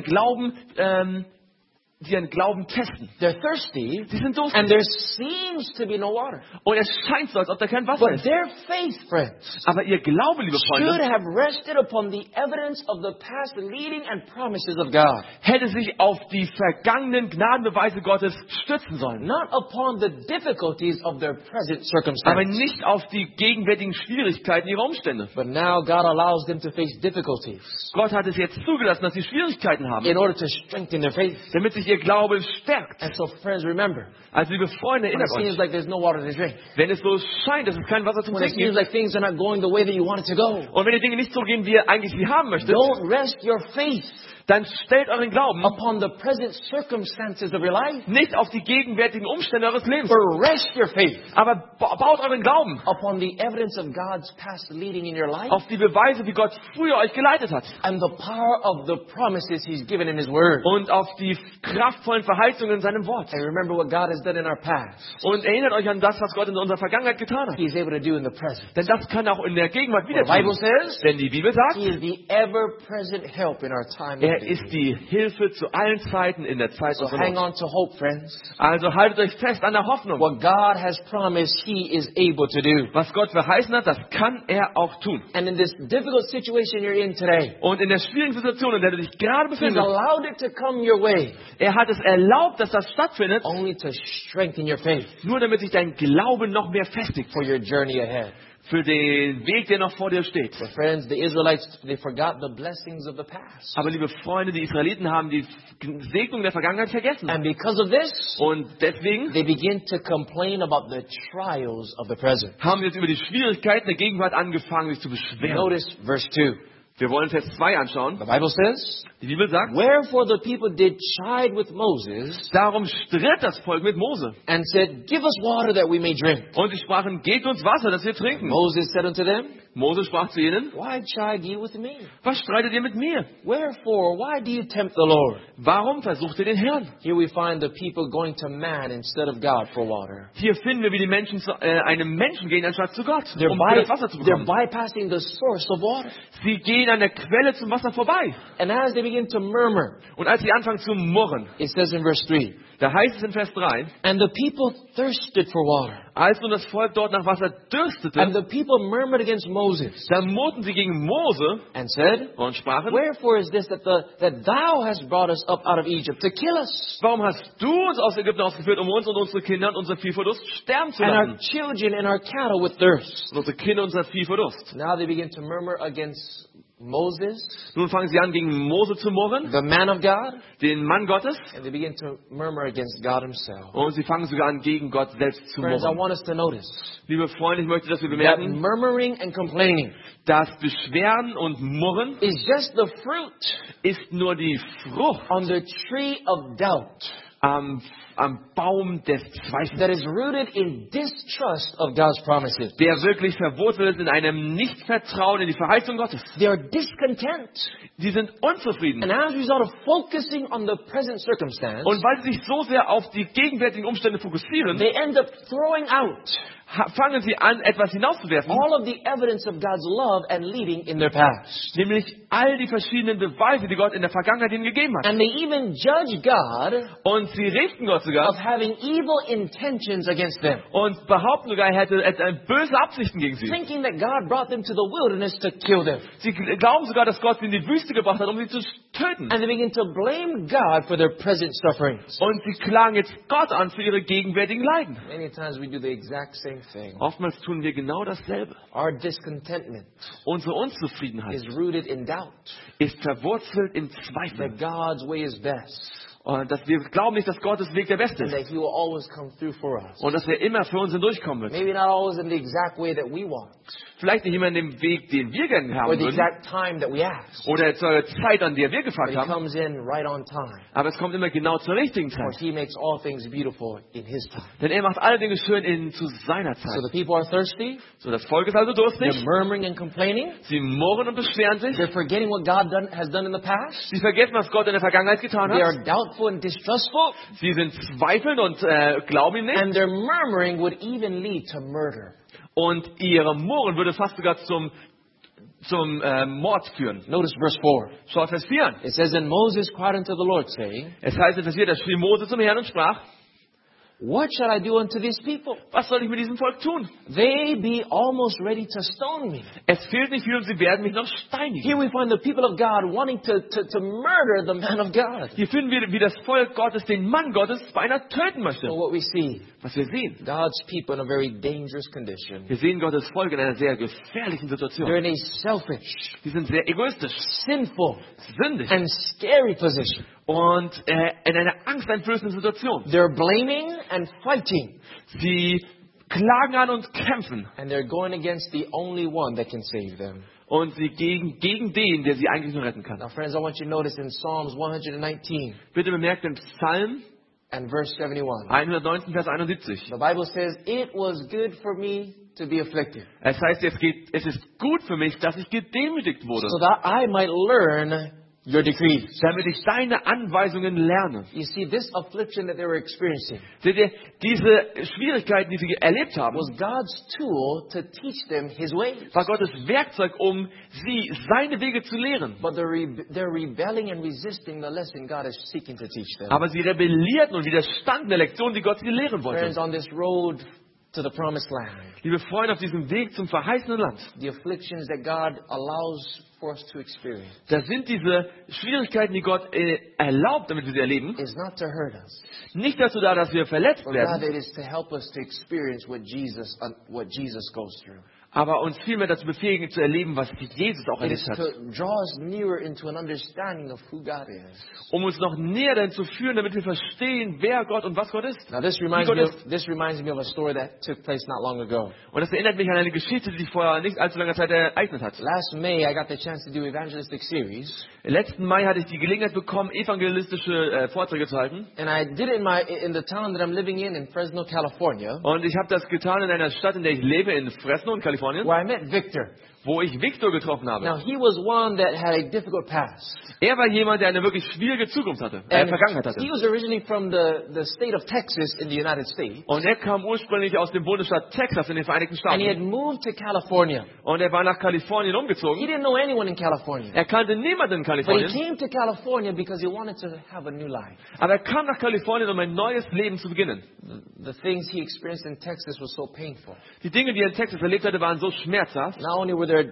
Glauben testen. They're thirsty, Sie sind durstig. and there seems to be no water. Und es scheint so, als ob da kein Wasser But ist. their faith, friends, Aber ihr Glaube, liebe should Freunde, have rested upon the evidence of the past leading and promises of God, hätte sich auf die vergangenen Gnadenbeweise Gottes stützen sollen. not upon the difficulties of their present Aber circumstance. nicht auf die gegenwärtigen Schwierigkeiten ihrer Umstände. But now God allows them to face difficulties Gott hat es jetzt zugelassen, dass sie Schwierigkeiten haben, in order to strengthen their faith. damit sich ihr Glaube stärkt. And so, friends, remember, Also, liebe Freunde, when it erinnert seems euch, like there's no water to drink, wenn es so scheint, dass es kein Wasser zum when it Trinken seems gibt, like things are not going the way that you want it to go, und wenn die Dinge nicht so gehen, wie ihr eigentlich sie haben möchtet, don't rest your faith dann stellt euren Glauben upon the present circumstances of your life, nicht auf die gegenwärtigen Umstände eures Lebens, but rest your faith aber baut euren Glauben upon the evidence of God's past leading in your life auf die Beweise, wie Gott früher euch geleitet hat, and the power of the promises He's given in His Word. und auf die kraftvollen Verheißungen in seinem Wort. And remember what God has done in our past. Und erinnert euch an das, was Gott in unserer Vergangenheit getan hat. He's able to do in the present. Denn das kann er auch in der Gegenwart wieder The Bible tun. says Denn die Bibel sagt, He is the ever-present help in our time of er need. ist die Hilfe zu allen Zeiten in der Zeit So unserer hang Not. on to hope, friends. Also haltet euch fest an der Hoffnung. What God has promised, He is able to do. Was Gott verheißen hat, das kann er auch tun. And in this difficult situation you're in today, Und in der schwierigen Situation, in der du dich gerade He's befindest, allowed it to come your way er hat es erlaubt, dass das stattfindet, only to strengthen your faith nur damit sich dein Glaube noch mehr festigt for your journey ahead. für den Weg, der noch vor dir steht. But friends, the Israelites, they forgot the blessings of the past. Aber liebe Freunde, die Israeliten haben die Segnung der Vergangenheit vergessen. And because of this, Und deswegen they begin to complain about the trials of the present. haben wir jetzt über die Schwierigkeiten der Gegenwart angefangen, sich zu beschweren. Notice verse 2. Wir wollen Vers 2 anschauen. The Bible says, Die Bibel sagt, wherefore the people did chide with Moses darum stritt das Volk mit Mose. and said, give us water that we may drink. Und sie sprachen, gebt uns Wasser, dass wir trinken. Moses said unto them, Mose sprach zu ihnen, why chide ye with me? was streitet ihr mit mir? Wherefore, why do you tempt the Lord? Warum versucht ihr den Herrn? Here we find the people going to man instead of God for water. Hier finden wir, wie die Menschen zu einem Menschen gehen, anstatt zu Gott, They're, um für das Wasser zu they're bekommen. bypassing the source of water. Sie gehen an der Quelle zum Wasser vorbei. And as they begin to murmur, Und als sie anfangen zu murren, it says in verse 3, da heißt es in Vers 3, and the people thirsted for water. als nun das Volk dort nach Wasser And dürstete, the people murmured against Moses da murrten sie gegen Mose and said, und sprachen, wherefore is this that thou hast brought us up out of Egypt to kill us, warum hast du uns aus Ägypten ausgeführt, um uns und unsere Kinder und unser Vieh vor Durst sterben zu and our lassen? children and our cattle with thirst? Und unsere Kinder und unser Vieh vor Durst. Now they begin to murmur against Moses, Nun fangen sie an, gegen Mose zu murren, the man of God, den Mann Gottes, and they begin to murmur against God himself. und sie fangen sogar an, gegen Gott selbst zu Friends, I murren. want us to notice Liebe Freunde, ich möchte, dass wir that bemerken, murmuring and complaining das Beschweren und Murren is just the fruit ist nur die Frucht on the tree of doubt am Baum des Zweifels, that is rooted in distrust of God's promises. der wirklich verwurzelt ist in einem Nichtvertrauen in die Verheißung Gottes. They are discontent. Sie sind unzufrieden. And as a result of focusing on the present circumstance, Und weil sie sich so sehr auf die gegenwärtigen Umstände fokussieren, they end up throwing out fangen sie an, etwas hinauszuwerfen, all of the evidence of God's love and leading in their past. nämlich all die verschiedenen Beweise, die Gott in der Vergangenheit ihnen gegeben hat. And they even judge God Und sie richten Gott sogar of having evil intentions against them, und behaupten sogar, er hätte böse Absichten gegen sie. thinking that God brought them to the wilderness to kill them. Sie glauben sogar, dass Gott sie in die Wüste gebracht hat, um sie zu töten. And they begin to blame God for their present sufferings. Und sie klagen jetzt Gott an für ihre gegenwärtigen Leiden. Many times we do the exact same thing. Oftmals tun wir genau dasselbe. Our discontentment Unsere Unzufriedenheit is rooted in doubt ist verwurzelt in Zweifel. that God's way is best Und dass wir glauben nicht, dass Gottes Weg der beste and ist. that He will always come through for us. Und dass er immer für uns hindurchkommen wird. Maybe not always in the exact way that we want Vielleicht nicht immer in dem Weg, den wir gerne or haben the würden. exact time that we ask, Oder zur Zeit, an der wir but gefragt He haben. comes in right on time. Aber es kommt immer genau zur richtigen For Zeit. He makes all things beautiful in His time. Denn er macht alle Dinge schön zu seiner So Zeit. the people are thirsty, So, das Volk ist also they're durstig. murmuring and complaining, Sie murren und beschweren sich. they're forgetting what God has done in the past, Sie vergessen, was Gott in der Vergangenheit getan they hat. are doubtful and distrustful, Sie sind zweifelnd und glauben ihm nicht. and their murmuring would even lead to murder. Und ihre Murren würde fast sogar zum Mord führen. Notice verse 4. Schaut Vers 4 an. It says, And Moses cried unto the Lord, saying, Es heißt in Vers 4, da schrie Mose zum Herrn und sprach, What shall I do unto these people? was soll ich mit diesem Volk tun? They be almost ready to stone me. Es fehlt nicht viel und sie werden mich noch steinigen. Here we find the people of God wanting to murder the man of God. Hier finden wir, wie das Volk Gottes den Mann Gottes beinahe töten möchte. So what we see, Was wir sehen. God's people in a very dangerous condition. Wir sehen Gottes Volk in einer sehr gefährlichen They're Situation. in a selfish, Die sind sehr egoistisch, sinful, sündig and scary position. und in einer angsteinflößenden Situation. They're blaming and fighting, Sie klagen an und kämpfen. and they're going against the only one that can save them. Und sie gegen den, der sie eigentlich nur retten kann. Now, friends, I want you to notice in Psalms 119 Bitte bemerkt den Psalm and verse 71. 119, Vers 71. The Bible says, It was good for me to be afflicted, Es heißt, es ist gut für mich, dass ich gedemütigt wurde, so that I might learn your decrees. damit ich deine Anweisungen lerne. You see, this affliction that they were experiencing Seht ihr, diese Schwierigkeiten, die sie erlebt haben, was God's tool to teach them His ways. war Gottes Werkzeug, um sie seine Wege zu lehren. But they're rebelling and resisting the lesson God is seeking to teach them. Aber sie rebellierten und widerstanden der Lektion, die Gott sie lehren Friends, wollte. on this road to the promised land, Liebe Freunde, auf diesem Weg zum verheißenen Land, the afflictions that God allows for us to experience da sind diese Schwierigkeiten, die Gott erlaubt, damit wir sie erleben, is not to hurt us, nicht dazu da, dass wir verletzt but werden, rather it is to help us to experience what Jesus goes through. aber uns vielmehr dazu befähigen, zu erleben, was Jesus auch It is erlebt hat. to draw us nearer into an understanding of who God is. Um uns noch näher dahin zu führen, damit wir verstehen, wer Gott und was Gott ist. Now this reminds me of a story that took place not long ago. Und das erinnert mich an eine Geschichte, die sich vor nicht allzu langer Zeit ereignet hat. Last May, I got the chance to do evangelistic series, Letzten Mai hatte ich die Gelegenheit bekommen, evangelistische Vorträge zu halten. and I did it in the town that I'm living in Fresno, California, Und ich habe das getan in einer Stadt, in der ich lebe, in Fresno, in Kalifornien, where I met Victor. wo ich Victor getroffen habe. Now he was one that had a difficult past. Er war jemand, der eine wirklich schwierige Zukunft hatte, And Vergangenheit hatte. he was originally from the state of Texas in the United States. Und er kam ursprünglich aus dem Bundesstaat Texas in den Vereinigten And he had Staaten. moved to California. Und er war nach Kalifornien He umgezogen. didn't know anyone in California. Er kannte niemanden in But he Kalifornien. came to California because he wanted to have a new life. Aber er kam nach Kalifornien, um ein neues Leben zu beginnen. The things he experienced in Texas were so painful. Die Dinge, die er in Texas erlebt hatte, waren so schmerzhaft. Not only were there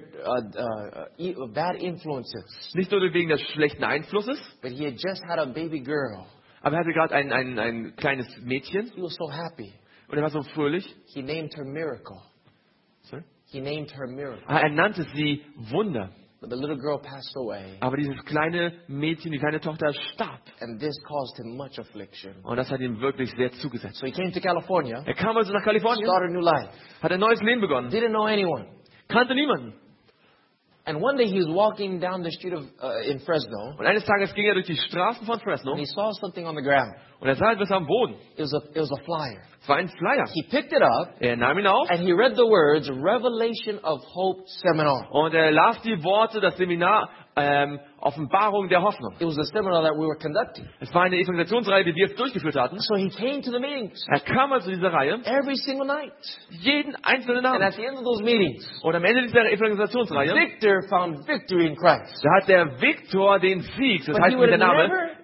bad influences, Nicht nur wegen des schlechten Einflusses, but he had just had a baby girl. aber er hatte gerade ein kleines Mädchen He was so happy. und er war so fröhlich. He named her Miracle. Sorry? He named her Miracle. Er nannte sie Wunder. But the little girl passed away, Aber dieses kleine Mädchen, die kleine Tochter, starb. and this caused him much affliction. Und das hat ihm wirklich sehr zugesetzt. So he came to California, Er kam also nach Kalifornien, started a new life, hat ein neues Leben begonnen, didn't know anyone. kannte niemanden. And one day he was walking down the street in Fresno, Und eines Tages ging er durch die Straßen von Fresno and he saw something on the ground. und er sah etwas am Boden. It was a flyer. Es war ein Flyer. He picked it up, Er nahm ihn auf and he read the words, Revelation of Hope Seminar. und er las die Worte, das Seminar Offenbarung der Hoffnung. It was a seminar that we were conducting. Es war eine Evangelisationsreihe, die wir durchgeführt hatten. So he came to the meetings Er kam also zu dieser Reihe, every single night. jeden einzelnen And at Abend. the end of those meetings, Und am Ende dieser Evangelisationsreihe, Victor found victory in Christ. da hat der Victor den Sieg, das But heißt he mit would der Name, never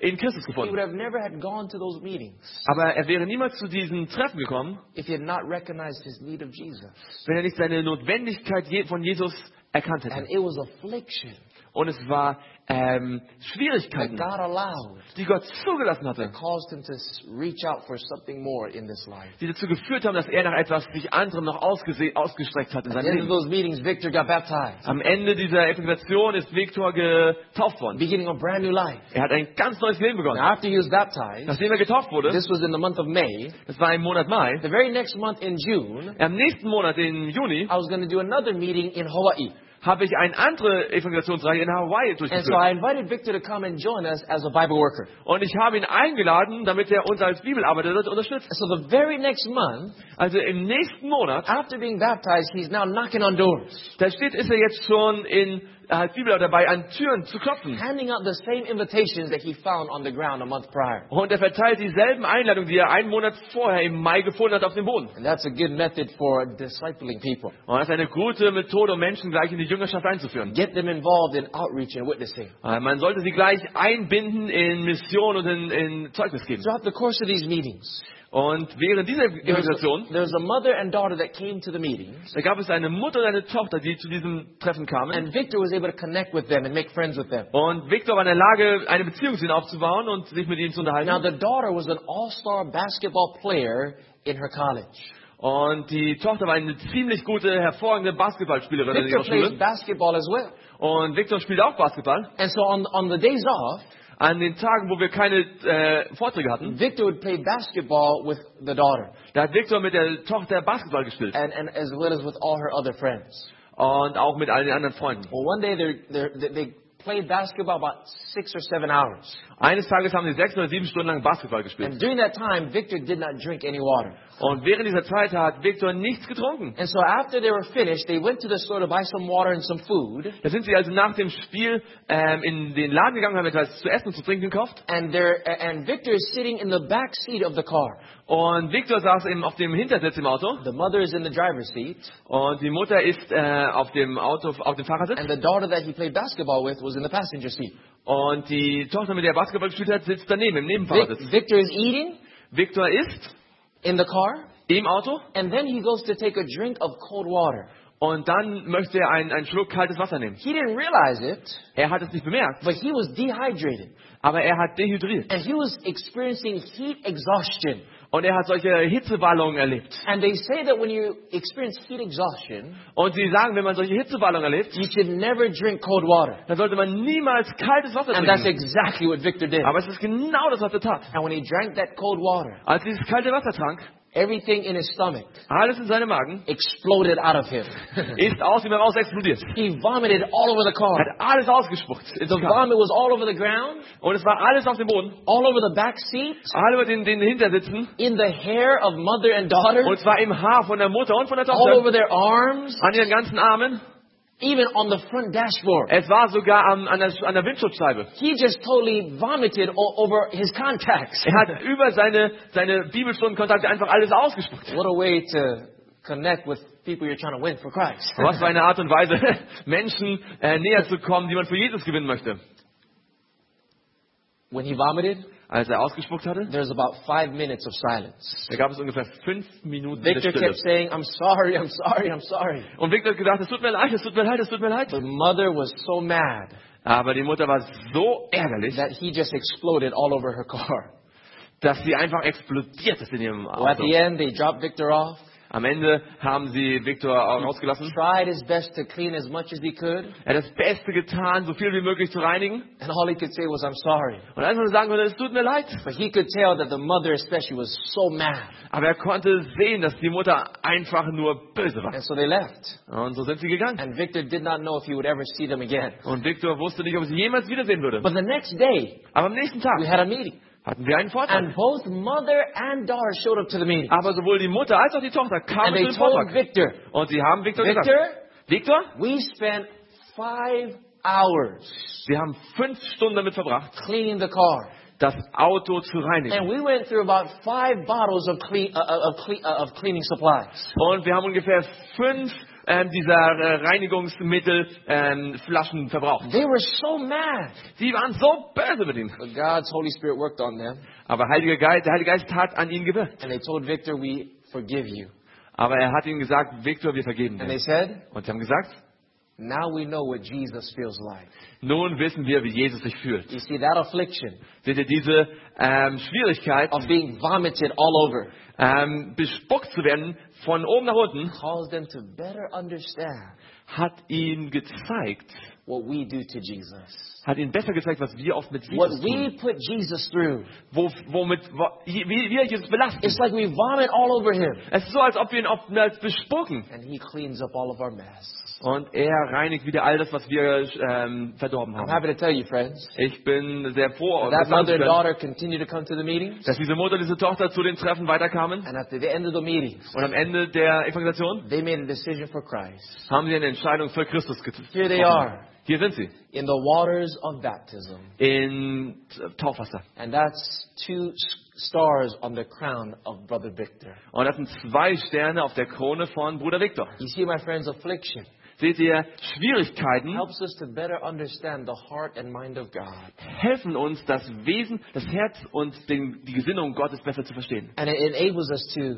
in Christus He would gefunden. have never had gone to those meetings Aber er wäre niemals zu diesen Treffen gekommen, if he had not recognized his need of Jesus. wenn er nicht seine Notwendigkeit von Jesus erkannt And hätte. it was affliction Und es war that Schwierigkeiten, God allowed die Gott zugelassen that hatte, caused him to reach out for something more in this life. die dazu geführt haben, dass er nach etwas sich anderem noch ausgestreckt hat in At the seinem end of Leben. those meetings, Victor got baptized, Am Ende dieser Evangelisation ist Viktor getauft worden. beginning a brand new life. Er hat ein ganz neues Leben Now, begonnen. after he was baptized, Nachdem er getauft wurde, this was in the month of May. das war im Monat Mai, The very next month in June, am nächsten Monat im Juni, I was going to do another meeting in Hawaii. habe ich eine andere Evangelisationsreihe in Hawaii And so durchgeführt. I invited Victor to come and join us as a Bible worker. Und ich habe ihn eingeladen, damit er uns als Bibelarbeiter dort unterstützt. So the very next month, Also im nächsten Monat, after being baptized, he's now knocking on doors, da ist er jetzt schon als Bibelarbeiter dabei, an Türen zu klopfen. handing out the same invitations that he found on the ground a month prior. Und er verteilt dieselben Einladungen, die er einen Monat vorher im Mai gefunden hat, auf dem Boden. And that's a good method for discipling people. Und das ist eine gute Methode, um Menschen gleich in die Jüngerschaft einzuführen. Get them involved in outreach and witnessing. Man sollte sie gleich einbinden in Mission und in Zeugnis geben. Throughout the course of these meetings, Und während dieser Evangelisation, there was a mother and daughter that came to the meetings, da gab es eine Mutter und eine Tochter, die zu diesem Treffen kamen. and Victor was able to connect with them and make friends with them. Und Viktor war in der Lage, eine Beziehung zu ihnen aufzubauen und sich mit ihnen zu unterhalten. Now, the daughter was an all-star basketball player in her college. Und die Tochter war eine ziemlich gute, hervorragende Basketballspielerin in Victor ihrer plays Schule. basketball as well. Und Viktor spielt auch Basketball. And so on the days off, An den Tagen, wo wir keine Vorträge hatten, Victor would play basketball with the daughter da hat Viktor mit der Tochter Basketball gespielt. and as well as with all her other friends. Und auch mit all den anderen Freunden. Well, one day they played basketball about 6 or 7 hours. Eines Tages haben sie 6 oder 7 Stunden lang Basketball gespielt. And during that time, Victor did not drink any water. Und während dieser Zeit hat Viktor nichts getrunken. And so after they were finished, they went to the store to buy some water and some food. Da sind sie also nach dem Spiel in den Laden gegangen, haben etwas zu essen und zu trinken gekauft. And Victor is sitting in the back seat of the car. Und Viktor saß auf dem Hintersitz im Auto. The mother is in the driver's seat. Und die Mutter ist auf dem Fahrersitz. And the daughter that he played basketball with was in the passenger seat. Und die Tochter, mit der er Basketball gespielt hat, sitzt daneben, im Nebenfahrersitz. Victor is eating Viktor isst in the car. im Auto And then he goes to take a drink of cold water. und dann möchte er einen Schluck kaltes Wasser nehmen. He didn't realize it, Er hat es nicht bemerkt, but he was dehydrated. aber er hat dehydriert. And he was experiencing heat exhaustion. Und er hat solche Hitzewallungen erlebt. And they say that when you experience heat exhaustion, Und sie sagen, wenn man solche Hitzewallungen erlebt, you should never drink cold water. dann sollte man niemals kaltes Wasser And that's trinken. exactly what Victor did. Aber es ist genau das, was er tat. And when he drank that cold water, Als er dieses kalte Wasser trank, everything in his stomach alles in seinem Magen exploded out of him. ist aus ihm heraus explodiert. He vomited all over the Er car. hat alles ausgespuckt. The vomit was all over the ground, Und es war alles auf dem Boden. all over the back seat, Alle über den Hintersitzen. in the hair of mother and daughter, Und zwar im Haar von der Mutter und von der all Tochter. over their arms, An ihren ganzen Armen. even on the front dashboard. Es war sogar an der Windschutzscheibe. He just totally vomited over his contacts. Er hat über seine Bibelstundenkontakte einfach alles ausgespuckt. What a way to connect with people you're trying to win for Christ. Was für eine Art und Weise, Menschen näher zu kommen, die man für Jesus gewinnen möchte. When he vomited, Als er ausgespuckt hatte, there's about 5 minutes of silence. da gab es ungefähr 5 Minuten der Victor Stille. kept saying, I'm sorry, I'm sorry, I'm sorry. Und Victor hat gesagt, es tut mir leid, es tut mir leid, es tut mir leid. The mother was so mad Aber die Mutter war so ärgerlich, that he just exploded all over her car. dass sie einfach explodiert ist in ihrem Well, at Auto. the end, they dropped Victor off. Am Ende haben sie Victor rausgelassen. Tried his best to clean as much as he could. Er hat das Beste getan, so viel wie möglich zu reinigen. And all he could say was, I'm sorry. Und einfach nur sagen konnte, es tut mir leid. But he could tell that the mother especially was so mad. Aber er konnte sehen, dass die Mutter einfach nur böse war. And so they left. Und so sind sie gegangen. And Victor did not know if he would ever see them again. Und Victor wusste nicht, ob er sie jemals wiedersehen würde. But the next day, Aber am nächsten we Tag had a meeting. hatten wir einen Vortrag. And both mother and daughter showed up to the meeting. Aber sowohl die Mutter als auch die Tochter And kamen they zu dem told Vortrag. Victor, Und sie haben Victor Victor, gesagt, Victor, we spent 5 hours wir haben 5 Stunden damit verbracht, cleaning the car. das Auto zu reinigen. And we went through about 5 bottles of cleaning supplies. Und wir haben ungefähr 5 dieser Reinigungsmittel Flaschen verbraucht. They were so mad. Sie waren so böse mit ihm. But God's Holy Spirit worked on them. Aber der Heilige Geist hat an ihnen gewirkt. And they told Victor, we forgive you. Aber er hat ihnen gesagt, Victor, wir vergeben And they dir. said, Und sie haben gesagt, now we know what Jesus feels like. nun wissen wir, wie Jesus sich fühlt. You see, that affliction Seht ihr diese Schwierigkeit, of being vomited all over bespuckt zu werden von oben nach unten, caused them to better understand hat ihn gezeigt, what we do to Jesus. hat ihnen besser gezeigt, was wir oft mit What Jesus we tun. put Jesus through. Wie wir Jesus belasten. It's like we vomit all over him. Es ist so, als ob wir ihn oftmals bespucken. And he cleans up all of our mess. Und er reinigt wieder all das, was wir verdorben I'm haben. happy to tell you, friends, Ich bin sehr froh, that das sagen mother zu and können, daughter continue to come to the meetings. dass diese Mutter und diese Tochter zu den Treffen weiterkamen. And at the end of the meetings, Und am Ende der Evangelisation they made a decision for Christ. haben sie eine Entscheidung für Christus getroffen. Here they are Hier sind sie, in the waters of baptism. in Taufwasser. And that's 2 stars on the crown of Brother Victor. Und das sind 2 Sterne auf der Krone von Bruder Victor. You see, my friends, affliction Seht ihr, Schwierigkeiten helps us to better understand the heart and mind of God. helfen uns, das Wesen, das Herz und die Gesinnung Gottes besser zu verstehen. And it enables us to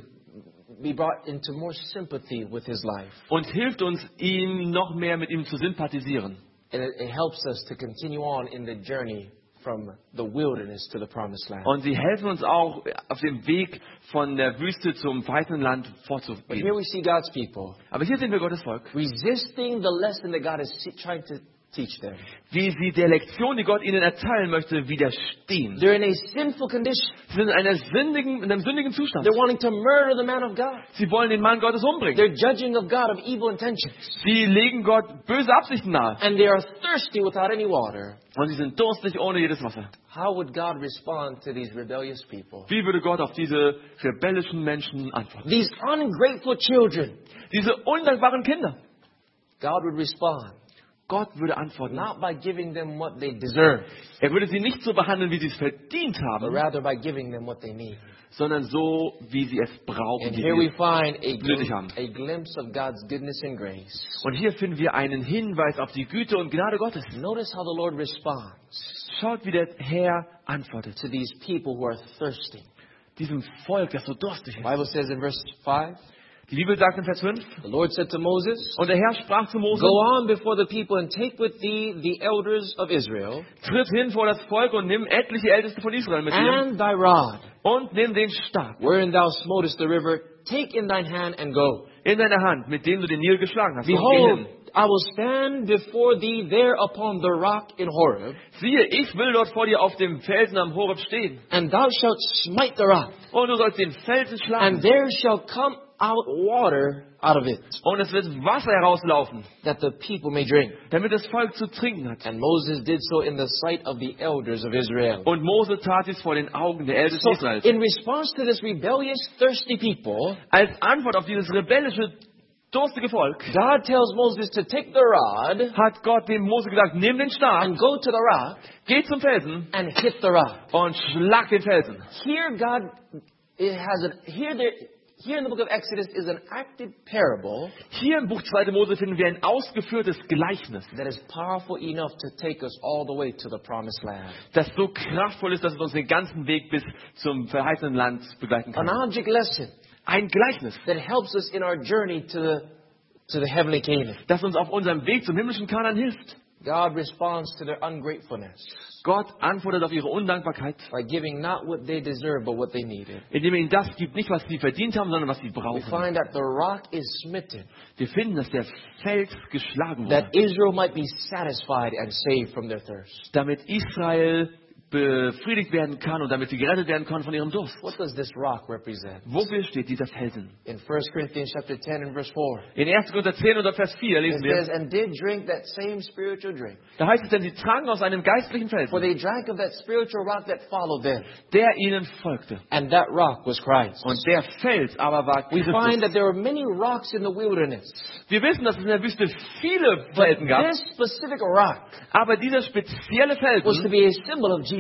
be brought into more sympathy with his life. Und hilft uns, ihn noch mehr mit ihm zu sympathisieren. And it helps us to continue on in the journey from the wilderness to the promised land. Und sie helfen uns auch, auf dem Weg von der Wüste zum verheißenen Land But here vorzugehen. we see God's people Aber hier sehen wir Gottes Volk, resisting the lesson that God is trying to teach them. wie sie der Lektion, die Gott ihnen erteilen möchte, widerstehen. They're in a sinful condition. Sie sind in einem sündigen Zustand. They're wanting to murder the man of God. Sie wollen den Mann Gottes umbringen. They're judging of God of evil intentions. Sie legen Gott böse Absichten nahe. And they are thirsty without any water. Und sie sind durstig ohne jedes Wasser. How would God respond to these rebellious people? Wie würde Gott auf diese rebellischen Menschen antworten? These ungrateful children. Diese undankbaren Kinder. God would respond Gott würde antworten. not by giving them what they deserve, Er würde sie nicht so behandeln, wie sie es verdient but haben, rather by giving them what they need. sondern so, wie sie es brauchen. And Wie here we sie. find nötig haben. a glimpse of God's goodness and grace. Und hier finden wir einen Hinweis auf die Güte und Gnade Gottes. Notice how the Lord responds Schaut, wie der Herr antwortet. to these people who are thirsty. Diesem Volk, das so durstig The ist. Bible says in verse 5, Die Bibel sagt in Vers 5, the Lord said to Moses, und der Herr sprach zu Mose, go on before the people and take with thee the elders of Israel tritt hin vor das Volk und nimm etliche Älteste von Israel mit dir and thy rod, und nimm den Stab wherein thou smotest the river, take in thine hand and go. in deiner Hand, mit dem du den Nil geschlagen hast. Und geh Behold, hin. I will stand before thee there upon the rock in Horeb, Siehe, ich will dort vor dir auf dem Felsen am Horeb stehen. and thou shalt smite the rock, Und du sollst den Felsen and schlagen. there shall come out water out of it, Und es wird Wasser herauslaufen, that the people may drink. damit das Volk zu trinken hat. And Moses did so in the sight of the elders of Israel. Und Mose tat dies vor den Augen der Ältesten So, Israels. in response to this rebellious, thirsty people, Als Antwort auf dieses rebellische, durstige Volk God tells Moses to take the rod hat Gott dem Mose gesagt, nimm den Stab, and go to the rock geh zum Felsen and hit the rock. und schlag den Felsen. Here, God it has here in the book of Exodus is an acted parable Hier im Buch 2. Mose finden wir ein ausgeführtes Gleichnis, that is powerful enough to take us all the way to the promised land. das so kraftvoll ist, dass es uns den ganzen Weg bis zum verheißenen Land begleiten An kann. object lesson Ein Gleichnis, that helps us in our journey to the heavenly Canaan. das uns auf unserem Weg zum himmlischen Kanaan hilft. God responds to their ungratefulness Gott antwortet auf ihre Undankbarkeit, by giving not what they deserve, but what they needed. indem er ihnen das gibt, nicht was sie verdient haben, sondern was sie We brauchen. find that the rock is smitten, Wir finden, dass der Fels geschlagen wurde, that Israel might be satisfied and saved from their thirst. damit Israel befriedigt werden kann und damit sie gerettet werden können von ihrem Durst. What does this rock represent? Wofür steht dieser Felsen? In 1 Corinthians chapter 10 and verse 4, In 1. Korinther 10 oder Vers 4 it lesen wir, says, and did drink that same spiritual drink. da heißt es, denn sie tranken aus einem geistlichen For Felsen, they drank of that spiritual rock that followed them. der ihnen folgte. And that rock was Christ. Und der Fels aber war We find Christus. that there were many rocks in the wilderness. Wir wissen, dass es in der Wüste viele Felsen gab, This specific rock aber dieser spezielle was to Felsen be a symbol of Jesus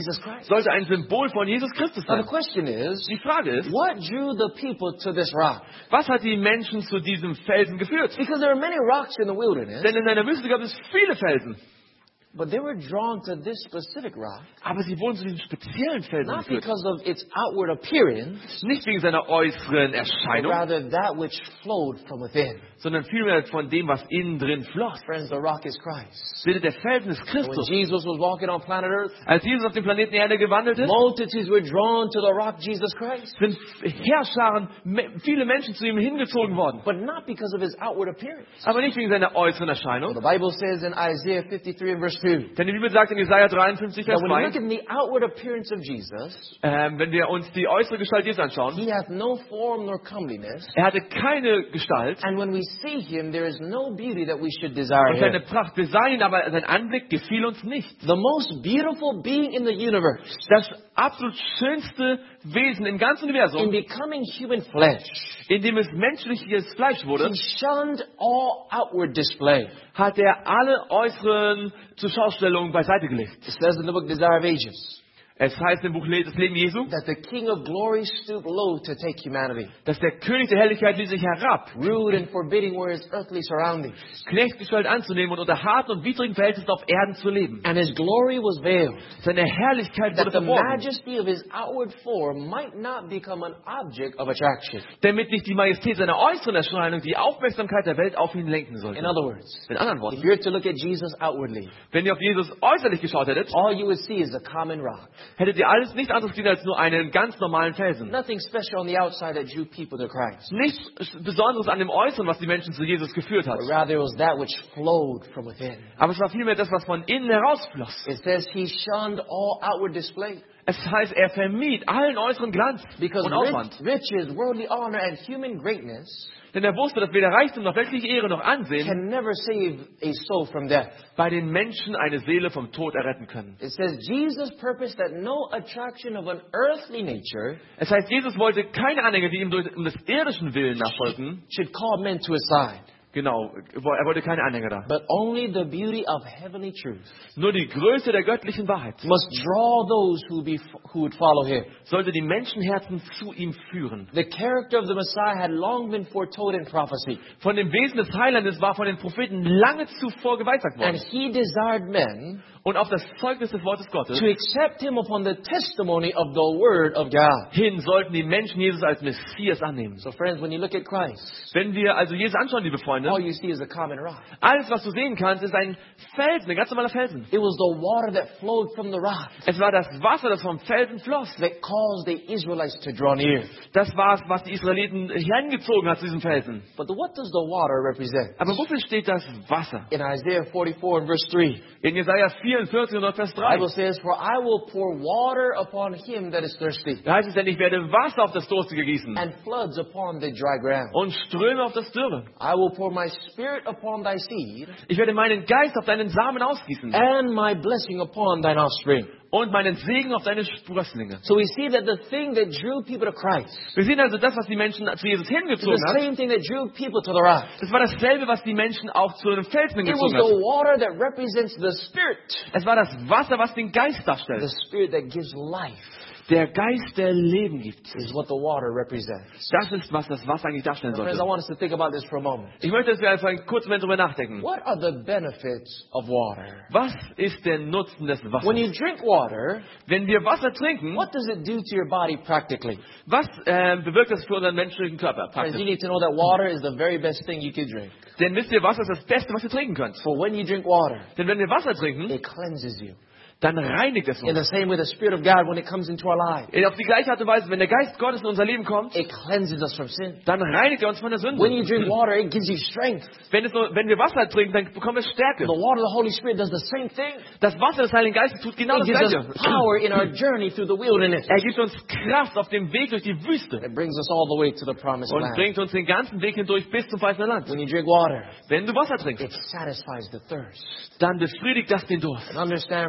Jesus Christ. sollte ein Symbol von Jesus Christus Now the sein. question is, Die Frage ist, what drew the people to this rock? was hat die Menschen zu diesem Felsen geführt? Because there are many rocks in the wilderness, Denn in einer Wüste gab es viele Felsen. but they were drawn to this specific rock, Aber sie wurden zu diesem speziellen Felsen not geführt. because of its outward appearance, Nicht wegen seiner äußeren but Erscheinung, rather that which flowed from within. sondern vielmehr von dem, was innen drin floss. Friends, the rock is Christ. Seht ihr, der Felsen ist When Christus. Jesus was walking on planet Earth, Als Jesus auf dem Planeten Erde gewandelt ist, multitudes were drawn to the rock Jesus Christ, sind Heerscharen, viele Menschen zu ihm hingezogen worden. but not because of his outward appearance. Aber nicht wegen seiner äußeren Erscheinung. The Bible says in Isaiah 53 and verse 2, Denn die Bibel sagt in Jesaja 53, Vers that when you look 2, at the outward appearance of Jesus, wenn wir uns die äußere Gestalt Jesu anschauen, he hath no form nor comeliness, er hatte keine Gestalt and when we see him, there is no beauty that we should desire und seine him. Pracht. Wir sahen ihn, aber sein Anblick gefiel uns nicht. The most beautiful being in the universe, Das absolut schönste Wesen im ganzen in Universum, becoming human flesh, in dem es menschliches Fleisch wurde, he shunned all outward display. hat er alle äußeren Zuschaustellungen beiseite gelegt. It says in the book Desire of Ages, Es heißt im Buch Das Leben Jesu, that the King of glory stooped low to take humanity. dass der König der Herrlichkeit ließ sich herab, Rude and forbidding were his earthly surroundings, Knechtsgestalt anzunehmen und unter harten und widrigen Verhältnissen auf Erden zu leben. and his glory was veiled, Seine Herrlichkeit that wurde the verborgen, majesty of his outward form might not become an object of attraction. damit nicht die Majestät seiner äußeren Erscheinung die Aufmerksamkeit der Welt auf ihn lenken sollte. In other words, Mit anderen if Worten, you're to look at Jesus outwardly, wenn ihr auf Jesus äußerlich geschaut hättet, all you would see is a common rock. hättet ihr alles nicht anderes gesehen als nur einen ganz normalen Felsen. Nothing special on the outside that drew people to Christ, Nichts Besonderes an dem Äußeren, was die Menschen zu Jesus geführt hat. but rather it was that which flowed from within. Aber es war vielmehr das, was von innen herausfloss. It says he shunned all outward display, Es heißt, er vermied allen äußeren Glanz because und Aufwand. riches, worldly honor, and human greatness Denn er wusste, dass weder Reichtum noch weltliche Ehre noch Ansehen can never save a soul from death. bei den Menschen eine Seele vom Tod erretten können. It says Jesus purposed that no attraction of an earthly nature Es heißt, Jesus wollte keine Anhänger, die ihm um des irdischen Willen nachfolgten. should call men to his side, Genau, er wollte keine Anhänger da. but only the beauty of heavenly truth Nur die Größe der göttlichen Wahrheit must draw those who would follow him. sollte die Menschenherzen zu ihm führen. The character of the Messiah had long been foretold in prophecy, Von dem Wesen des Heilandes war von den Propheten lange zuvor geweissagt and worden. he desired men Und auf das Zeugnis des Wortes Gottes to accept him upon the testimony of the word of God. hin sollten die Menschen Jesus als Messias annehmen. So friends, when you look at Christ, Wenn wir also Jesus anschauen, liebe Freunde, all you see is a common rock. alles, was du sehen kannst, ist ein Felsen, ein ganz normaler Felsen. It was the water that flowed from the rock Es war das Wasser, das vom Felsen floss. that caused the Israelites to draw near. Das war es, was die Israeliten hingezogen hat zu diesem Felsen. But what does the water represent? Aber wofür steht das Wasser? In Isaiah 44 and verse 3, In Jesaja 44 und Vers the 3. Bible says, For I will pour water upon him that is thirsty, Da heißt es denn, ich werde Wasser auf das Durstige gießen and floods upon the dry ground. und Ströme auf das Dürre. I will pour my spirit upon thy seed, Ich werde meinen Geist auf deinen Samen ausgießen and my blessing upon thine offspring. und meinen Segen auf deine Sprösslinge. So we see that the thing that drew people to Christ Wir sehen also, das, was die Menschen zu Jesus is hingezogen the hat, same thing that drew people to the rock. das war dasselbe, was die Menschen auch zu einem Felsen It was hingezogen the hat. water that represents the Spirit, Es war das Wasser, was den Geist darstellt. the Spirit that gives life. Der Geist, der Leben gibt. Is what the water represents. Das ist, was das Wasser eigentlich darstellen Friends, I sollte. want us to think about this for a moment. Ich möchte, dass wir einfach einen kurzen Moment darüber nachdenken. What are the benefits of water? Was ist der Nutzen des When Wassers? you drink water, Wenn wir Wasser trinken, what does it do to your body practically? was bewirkt das für unseren menschlichen Körper? Friends, you Praktisch. need to know that water is the very best thing you could drink. Denn wisst ihr, Wasser ist das Beste, was ihr trinken könnt. For when you drink water, Denn wenn wir Wasser trinken, it cleanses you. dann reinigt es In uns. the same way, the Spirit of God, when it comes into our lives, Auf die gleiche Art und Weise, wenn der Geist Gottes in unser Leben kommt, it cleanses us from sin. dann reinigt er uns von der Sünde. When you drink water, it gives you strength. Wenn wir Wasser trinken, dann bekommen wir Stärke. The water of the Holy Spirit does the same thing. Das Wasser des Heiligen Geistes tut genau It das gives Gleiche. us power in our journey through the wilderness. Er gibt uns Kraft auf dem Weg durch die Wüste It brings us all the way to the promised und land. bringt uns den ganzen Weg hindurch bis zum verheißenen Land. When you drink water, Wenn du Wasser trinkst, it satisfies the thirst. dann befriedigt das den Durst. And understand, friends, that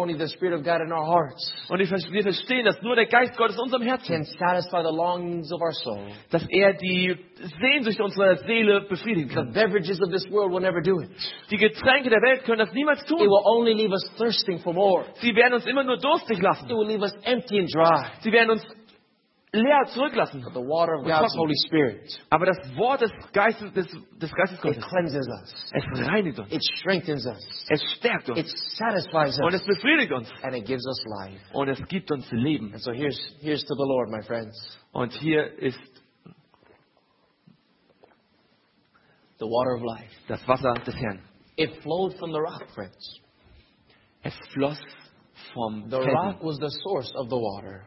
only the Spirit of God in our hearts Und wir verstehen, dass nur der Geist Gottes in unserem can Herzen, satisfy the longings of our soul. dass er die Sehnsucht unserer Seele befriedigen The kann. beverages of this world will never do it. Die Getränke der Welt können das niemals It tun. will only leave us thirsting for more. Sie werden uns immer nur durstig It lassen. will leave us empty and dry. Sie werden uns leer zurücklassen. But the water of God's Holy Spirit, Aber das Wort des Geistes it Gottes, cleanses us. es reinigt uns, It strengthens us. es stärkt It uns satisfies und us. es befriedigt uns And it gives us life. und es gibt uns Leben. And so here's to the Lord, my friends. Und hier ist The water of life. das Wasser des Herrn. It flowed from the rock, friends. Es floss vom The Felsen. rock was the source of the water.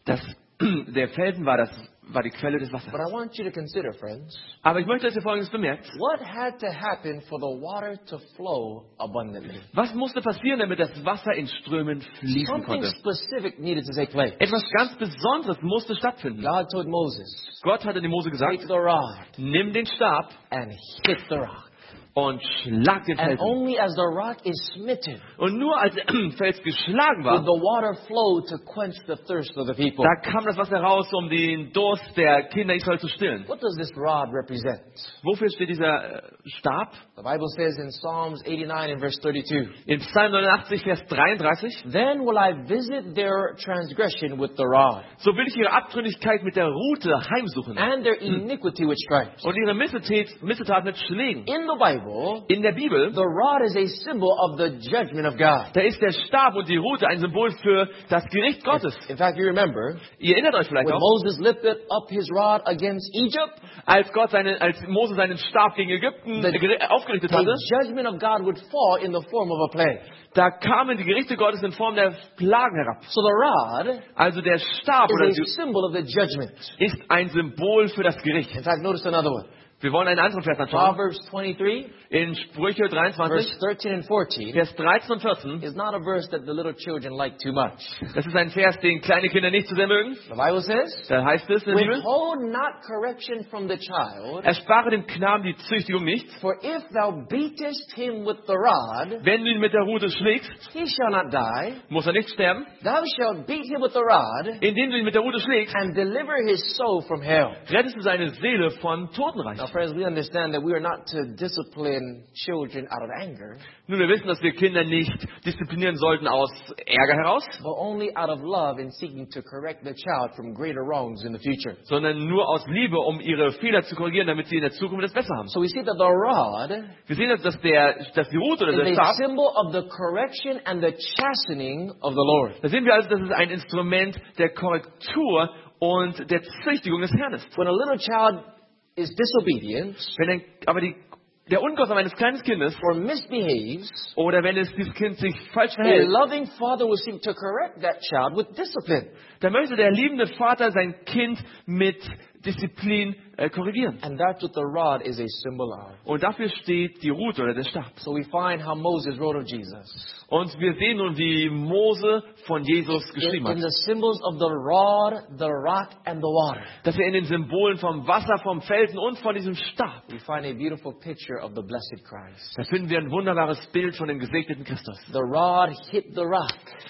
Der Felsen war die Quelle des Wassers. But I want you to consider, friends, Aber ich möchte, dass ihr Folgendes bemerkt. what had to happen for the water to flow abundantly? Was musste passieren, damit das Wasser in Strömen fließen Something konnte? specific needed to take place. Etwas ganz Besonderes musste stattfinden. God told Moses, Gott hatte dem Mose take gesagt, the rod nimm den Stab and hit the rock. und schlag den And Felsen. only as the rock is smitten Und nur als der Fels geschlagen would war, the water flow to quench the thirst of the people. da kam das Wasser raus, um den Durst der Kinder Israel zu stillen. What does this rod represent? Wofür steht dieser Stab? The Bible says in Psalms 89 and verse 32, In Psalm 89, Vers 33. then will I visit their transgression with the rod, So will ich ihre Abtrünnigkeit mit der Rute heimsuchen and their iniquity with stripes. und ihre Missetat mit Schlägen. In the Bible, In der Bibel, the rod is a symbol of the judgment of God. da ist der Stab und die Rute ein Symbol für das Gericht Gottes. In fact, you remember, Ihr erinnert euch vielleicht when auch, Moses lifted up his rod against Egypt, als Mose seinen Stab gegen Ägypten aufgerichtet the hatte, judgment of God would fall in the form of a plague. da kamen die Gerichte Gottes in Form der Plagen herab. So the rod Also der Stab is a symbol of the judgment. ist ein Symbol für das Gericht. In fact, notice another one. Wir wollen einen anderen Vers anschauen. Proverbs 23, In Sprüche 23, verse 13 and 14, Vers 13 und 14. is not a verse that the little children like too much. Das ist ein Vers, den kleine Kinder nicht so sehr mögen. The Bible says, Da heißt es in der Bibel, withhold not correction from the child, erspare dem Knaben die Züchtigung nicht. for if thou beatest him with the rod, Wenn du ihn mit der Rute schlägst, he shall not die. muss er nicht sterben. Thou shalt beat him with the rod, Indem du ihn mit der Rute schlägst, and deliver his soul from hell. rettest du seine Seele von Totenreich. Now, friends, we understand that we are not to discipline children out of anger, Nun, wir wissen, dass wir Kinder nicht disziplinieren sollten aus Ärger heraus, but only out of love in seeking to correct the child from greater wrongs in the future. sondern nur aus Liebe, um ihre Fehler zu korrigieren, damit sie in der Zukunft es besser haben. So we see that the rod Wir sehen, dass die Rute oder der is a Stab, symbol of the correction and the chastening of the Lord. da sehen wir also, dass es ein Instrument der Korrektur und der Züchtigung des Herrn ist. When a little child is disobedient Aber der Ungehorsam eines kleinen Kindes or misbehaves, oder wenn dieses Kind sich falsch a verhält, loving father will seek to correct that child with discipline. dann möchte der liebende Vater sein Kind mit Disziplin korrigieren. And that's what the rod is a symbol of. Und dafür steht die Rute oder der Stab. So we find how Moses wrote of Jesus. Und wir sehen nun, wie Mose von Jesus geschrieben In hat. the symbols of the rod, the rock, and the water, Dass er in den Symbolen vom Wasser, vom Felsen und von diesem Stab, we find a beautiful picture of the blessed Christ. da finden wir ein wunderbares Bild von dem gesegneten Christus. The rod hit the rock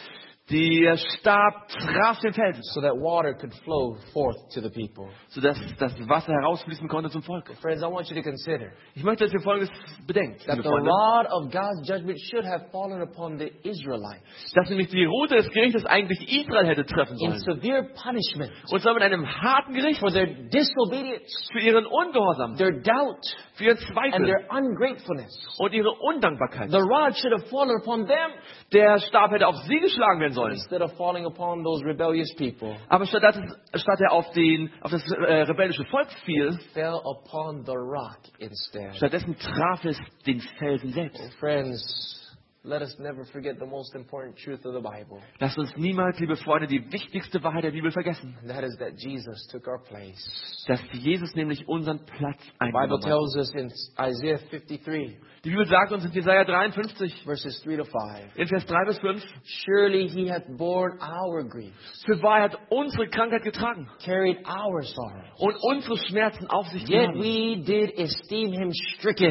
Der Stab traf den Felsen, so that water could flow forth to the people. sodass das Wasser herausfließen konnte zum Volk. Friends, I want you to consider Ich möchte, dass ihr Folgendes bedenkt, that liebe the Freunde, rod of God's judgment should have fallen upon the Israelites dass nämlich die Rute des Gerichtes eigentlich Israel hätte treffen in sollen. severe punishment Und zwar mit einem harten Gericht for their disobedience, für ihren Ungehorsam, their doubt, für ihren and Zweifel their ungratefulness. und ihre Undankbarkeit. The rod should have fallen upon them Der Stab hätte auf sie geschlagen werden sollen. instead of falling upon those rebellious people. Aber statt er auf das rebellische Volk fiel, Fell upon the rock instead. stattdessen traf es den Felsen selbst. Friends, let us never forget the most important truth of the Bible. Lasst uns niemals, liebe Freunde, die wichtigste Wahrheit der Bibel vergessen. And that is that Jesus took our place. Dass Jesus nämlich unseren Platz The Bible eingenommen hat. tells us in Isaiah 53, Die Bibel sagt uns in Jesaja 53, verses 3 to 5, in Vers 3 bis 5, surely he hath borne our griefs, für wahr er hat unsere Krankheit getragen carried our sorrows. und unsere Schmerzen auf sich Yet genommen. we did esteem him stricken,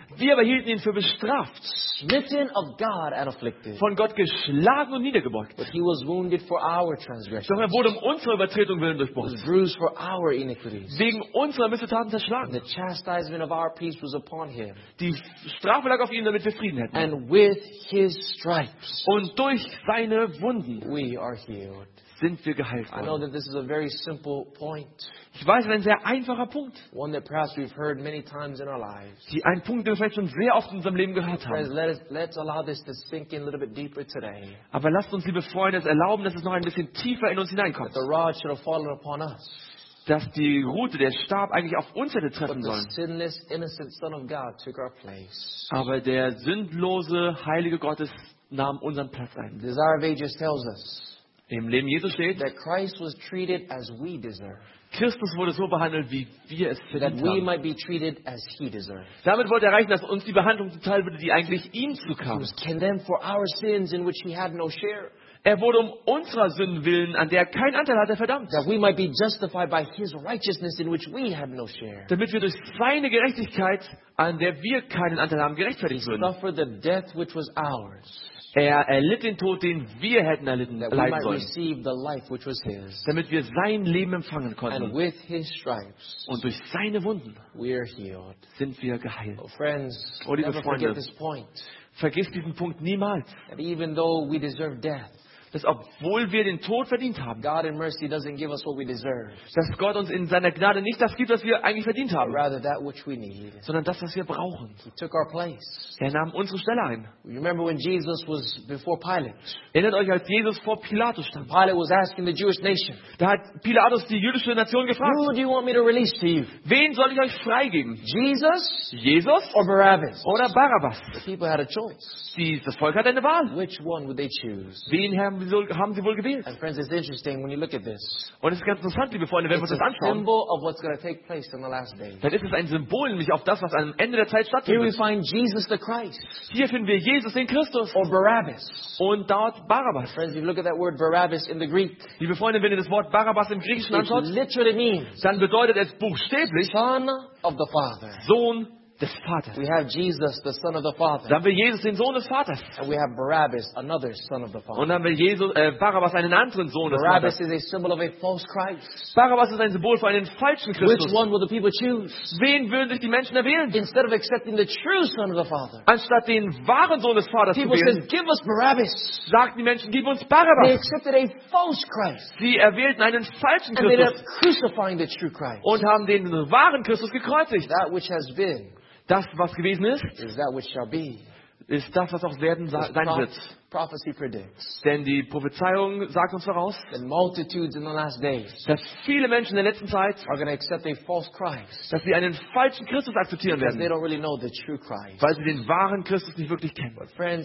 Wir aber hielten ihn für bestraft, smitten of God and afflicted. von Gott geschlagen und niedergebeugt. But he was wounded for our transgressions. Doch er wurde um unserer Übertretung willen He durchbohrt, was bruised for our iniquities. wegen unserer Missetaten And zerschlagen. the chastisement of our peace was upon him. Die Strafe lag auf ihm, damit wir Frieden hätten. And with his stripes Und durch seine Wunden we are healed. sind wir geheilt I know worden. that this is a very simple point. Ich weiß, es ist ein sehr einfacher Punkt. One that perhaps we've heard many times in our lives. Ein Punkt, den wir vielleicht schon sehr oft in unserem Leben gehört Friends, haben. let's allow this to sink in a little bit deeper today. Aber lasst uns, liebe Freunde, es erlauben, dass es noch ein bisschen tiefer in uns hineinkommt. The rod should have fallen upon us. Dass die Rute, der Stab eigentlich auf uns hätte But treffen the sollen. sinless, innocent Son of God took our place. Aber der sündlose, heilige Gottes nahm unseren Platz ein. The Desire of Ages tells us Im Leben Jesu steht, that Christ was treated as we deserve, Christus wurde so behandelt, wie wir es that verdient we haben. might be treated as he deserved. Damit wollte er erreichen, dass uns die Behandlung zuteil wurde, die eigentlich ihm He zukam. was condemned for our sins in which he had no share, Er wurde um unserer Sünden willen, an der er keinen Anteil hatte, verdammt. that we might be justified by his righteousness in which we had no share. Damit wir durch seine Gerechtigkeit, an der wir keinen Anteil haben, gerechtfertigt würden. Suffered the death which was ours, Er erlitt den Tod, den wir hätten erlitten, that we leiden might sollen. receive the life which was his. Damit wir sein Leben empfangen And konnten. with his stripes Und durch seine Wunden we are healed. sind wir geheilt. Oh, friends, Oh, liebe never Freunde. forget this point, Vergiss diesen Punkt niemals. that even though we deserve death, Dass obwohl wir den Tod verdient haben, God in mercy doesn't give us what we deserve, dass Gott uns in seiner Gnade nicht das gibt, was wir eigentlich verdient but haben, rather that which we need. sondern das, was wir brauchen. He took our place. Er nahm unsere Stelle ein. You remember when Jesus was before Pilate? Erinnert euch, als Jesus vor Pilatus stand. Pilate was asking the Jewish nation, Da hat Pilatus die jüdische Nation gefragt, who do you want me to release to you? wen soll ich euch freigeben? Jesus Jesus or Barabbas? oder Barabbas? The people had a choice. Das Volk hat eine Wahl. Which one would they choose? Wen haben sie wohl gewählt? And friends, it's interesting when you look at this. Und es ist ganz interessant, liebe Freunde, wenn wir uns It's das a anschauen, symbol of what's going to take place in the last days. dann ist es ein Symbol nämlich auf das, was am Ende der Zeit Here we stattfindet. find Jesus the Christ Hier finden wir Jesus, den Christus, or Barabbas. und dort Barabbas. Friends, if you look at that word Barabbas in the Greek, Liebe Freunde, wenn ihr das Wort Barabbas im Griechischen it anschaut, literally means dann bedeutet es buchstäblich son of the Father. Sohn des Vaters. We have Jesus, the Son of the Father. Dann haben wir Jesus, den Sohn des Vaters. And we have Barabbas, another son of the Und Father. dann haben wir Barabbas, einen anderen Sohn des Barabbas Vaters. is a symbol of a false Christ. Barabbas ist ein Symbol für einen falschen Which Christus. one will the people choose? Wen würden sich die Menschen erwählen? Instead of accepting the true Son of the Father, Anstatt den wahren Sohn des Vaters zu people wählen, said, give us Barabbas. sagten die Menschen, gib uns They Barabbas. accepted a false Christ. Sie erwählten einen falschen And they ended Christus up crucifying the true Christ. und haben den wahren Christus gekreuzigt. That which has been Das, was gewesen ist, is that which shall be. ist das, was auch werden sein wird. Prophecy predicts Denn die Prophezeiung sagt uns voraus, that multitudes in the last days dass viele Menschen in der letzten Zeit, are going to accept a false Christ dass sie einen falschen Christus akzeptieren because they werden, don't really know the true Christ. weil sie den wahren Christus nicht wirklich kennen. But friends,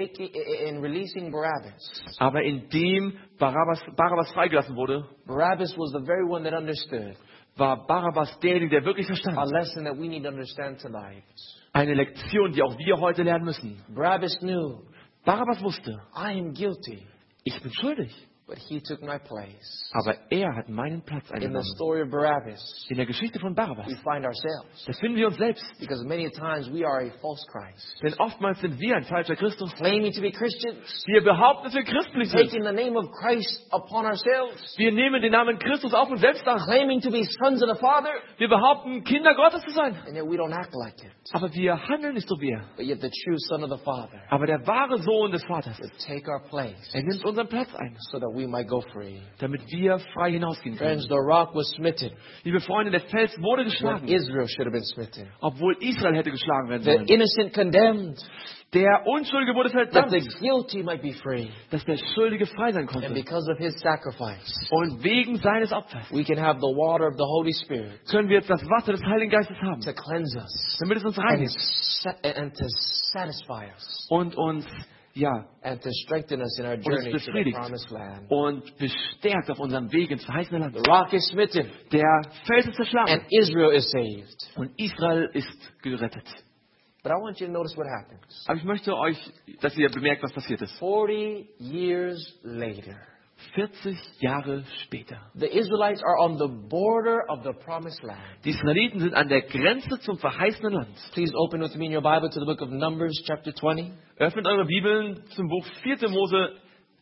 in releasing Barabbas, Aber indem Barabbas freigelassen wurde, Barabbas was the very one that understood war Barabbas derjenige, der wirklich a verstand. lesson that we need to understand tonight. Eine Lektion, die auch wir heute lernen müssen. Barabbas knew, Barabbas wusste, I am guilty, ich bin schuldig. but he took my place. Aber er hat meinen Platz In the eingenommen. story of Barabbas, In der Geschichte von Barabbas, we find ourselves das finden wir uns selbst. because many times we are a false Christ, Denn oftmals sind wir ein falscher Christus. claiming to be Christians, Wir behaupten, dass wir christlich sind. taking the name of Christ upon ourselves, Wir nehmen den Namen Christus auf uns selbst an. claiming to be sons of the Father, Wir behaupten, Kinder Gottes zu sein. and yet we don't act like it. Aber wir handeln nicht so wie er. But yet the true Son of the Father Aber der wahre Sohn des Vaters, would take our place er nimmt unseren Platz ein, so that we might go free. damit wir frei hinausgehen Friends, können. the rock was smitten Liebe Freunde, der Fels wurde when geschlagen, Israel should have been smitten. obwohl Israel hätte geschlagen werden The sollen. innocent condemned, Der Unschuldige wurde that verdammt, the guilty might be free. dass der Schuldige frei sein And konnte. because of his sacrifice, Und wegen seines Opfers we can have the water of the Holy Spirit können wir jetzt das Wasser des Heiligen Geistes haben, to cleanse us damit es uns and, reinigt and to satisfy us und uns, ja, and to strengthen us in our uns journey to the befriedigt promised land. und bestärkt auf unserem Weg ins verheißene Land. The rock is smitten Der Fels ist zerschlagen and Israel is saved. und Israel ist gerettet. But I want you to notice what happens. Aber ich möchte euch, dass ihr bemerkt, was passiert ist. 40 years later, 40 Jahre später. The Israelites are on the border of the promised land. Die Israeliten sind an der Grenze zum verheißenen Land. Please open with me in your Bible to the book of Numbers, chapter 20, Öffnet eure Bibeln zum Buch 4. Mose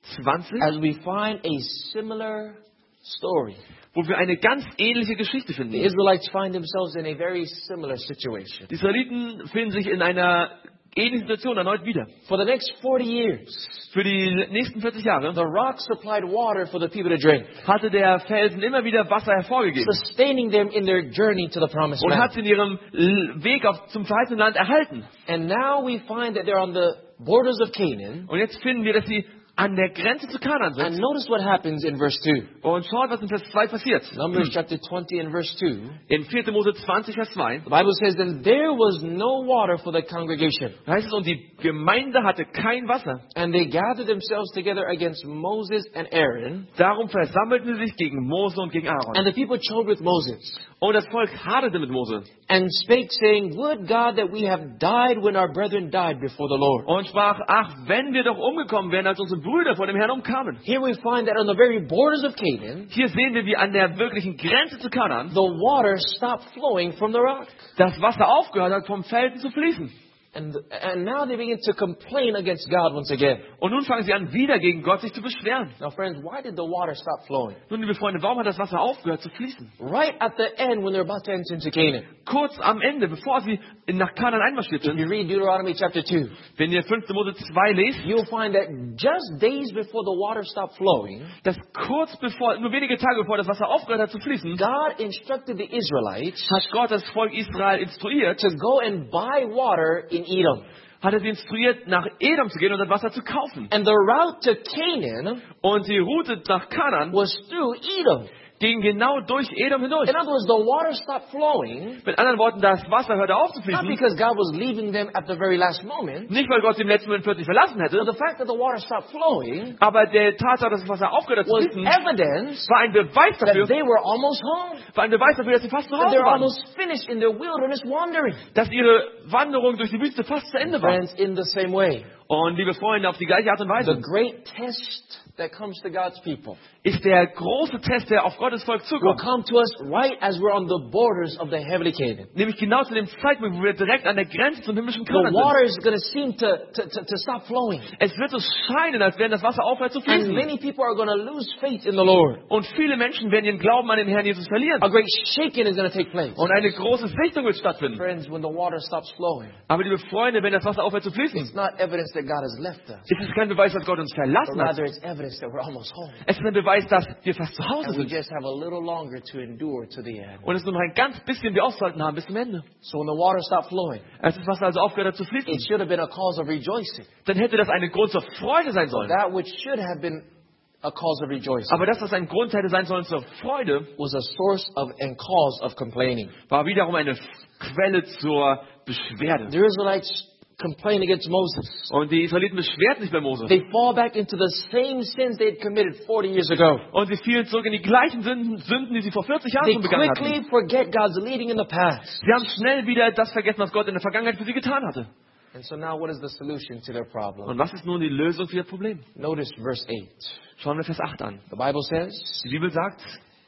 20, as we find a similar story. wo wir eine ganz ähnliche Geschichte The finden. Israelites find themselves in a very similar situation. Die Israeliten finden sich in einer ähnlichen Situation erneut wieder. For the next 40 years, Für die nächsten 40 Jahre the rock supplied water for the people to drink, hatte der Felsen immer wieder Wasser hervorgegeben sustaining them in their journey to the promised und land. hat sie in ihrem Weg zum verheißenen Land erhalten. And now we find that they're on the borders of Canaan. Und jetzt finden wir, dass sie an der Grenze zu Kanaan And sind. notice what happens in verse 2. Und schaut, was in Vers 2 passiert. Numbers chapter 20 and verse 2. In 4. Mose 20, Vers 2. The Bible says, then there was no water for the congregation. Da heißt es, und die Gemeinde hatte kein Wasser. And they gathered themselves together against Moses and Aaron. Darum versammelten sie sich gegen Mose und gegen Aaron. And the people chode with Moses Und das Volk haderte mit Mose and spake, saying, would God that we have died when our brethren died before the Lord. und sprach, ach, wenn wir doch umgekommen wären, als unsere Brüder vor dem Herrn umkamen. Here we find that on the very borders of Canaan, Hier sehen wir, wie an der wirklichen Grenze zu Kanaan the water stopped flowing from the rock. das Wasser aufgehört hat, vom Felsen zu fließen. And now they begin to complain against God once again. Und nun fangen sie an, wieder gegen Gott sich zu beschweren. Now friends, why did the water stop flowing? Nun, liebe Freunde, warum hat das Wasser aufgehört zu fließen? Right at the end when they're about to enter into Canaan. Kurz am Ende, bevor sie nach Kanaan einmarschiert If you sind, read Deuteronomy chapter 2, wenn ihr 5. Mose 2 lest, you'll find that just days before the water stopped flowing, dass kurz bevor, nur wenige Tage bevor das Wasser aufgehört hat zu fließen, God instructed the Israelites hat Gott das Volk Israel instruiert, to go and buy water in Edom. hat er sie instruiert, nach Edom zu gehen und das Wasser zu kaufen. And the route to Canaan Und die Route nach Kanaan was through Edom. ging genau durch Edom hindurch. In other words, the water stopped flowing, Mit anderen Worten, das Wasser hörte auf zu not fließen, because God was leaving them at the very last moment, nicht weil Gott sie im letzten Moment plötzlich verlassen hätte, but the fact that the water stopped flowing aber der Tatsache, dass das Wasser aufgehört hat zu was fließen, evidence war ein Beweis that dafür, they were almost home. dass sie fast zu That Hause they're waren, almost finished in their wilderness wandering. dass ihre Wanderung durch die Wüste fast zu Ende war. Friends, in the same way, Und liebe Freunde, auf die gleiche Art und the Weise great test that comes to God's people ist der große Test, der auf Gottes Volk will zukommt. come to us right as we're on the borders of the heavenly Canaan. Nämlich genau zu dem Zeitpunkt, wo wir direkt an der Grenze zum himmlischen The Kanaan sind. water is going to seem to stop flowing. Es wird so scheinen, als wenn das Wasser aufhört zu And fließen. many people are going to lose faith in the Lord. Und viele Menschen werden ihren Glauben an den Herrn Jesus verlieren. A great shaking is going to take place. Und eine große Sichtung wird stattfinden. Friends, when the water stops flowing, Aber liebe Freunde, wenn das Wasser aufhört zu fließen, it's not evidence that God has left us, ist es kein Beweis, dass Gott uns but verlassen hat. rather it's evidence that we're almost home. Es ist ein Beweis, dass wir fast zu Hause And we sind. just have a little longer to endure to the end. Und es nur noch ein ganz bisschen wir auszuhalten haben bis zum Ende. So when the water stopped flowing, Als das Wasser also aufgehört hat zu it fließen, should have been a cause of rejoicing. dann hätte das eine Grund zur Freude sein sollen. That which should have been a cause of rejoicing Aber das, was ein Grund hätte sein sollen zur Freude, was a source of and cause of complaining. war wiederum eine Quelle zur Beschwerde. The Israelites complain against Moses. Und die Israeliten beschwerten sich bei Mose. They fall back into the same sins they had committed 40 years ago. Und sie fielen zurück in die gleichen Sünden, die sie vor 40 Jahren They schon begangen hatten. quickly forget God's leading in the past. Sie haben schnell wieder das vergessen, was Gott in der Vergangenheit für sie getan hatte. And so now what is the solution to their problem? Und was ist nun die Lösung für ihr Problem? Notice verse 8. Schauen wir Vers 8 an. The Bible says, Die Bibel sagt,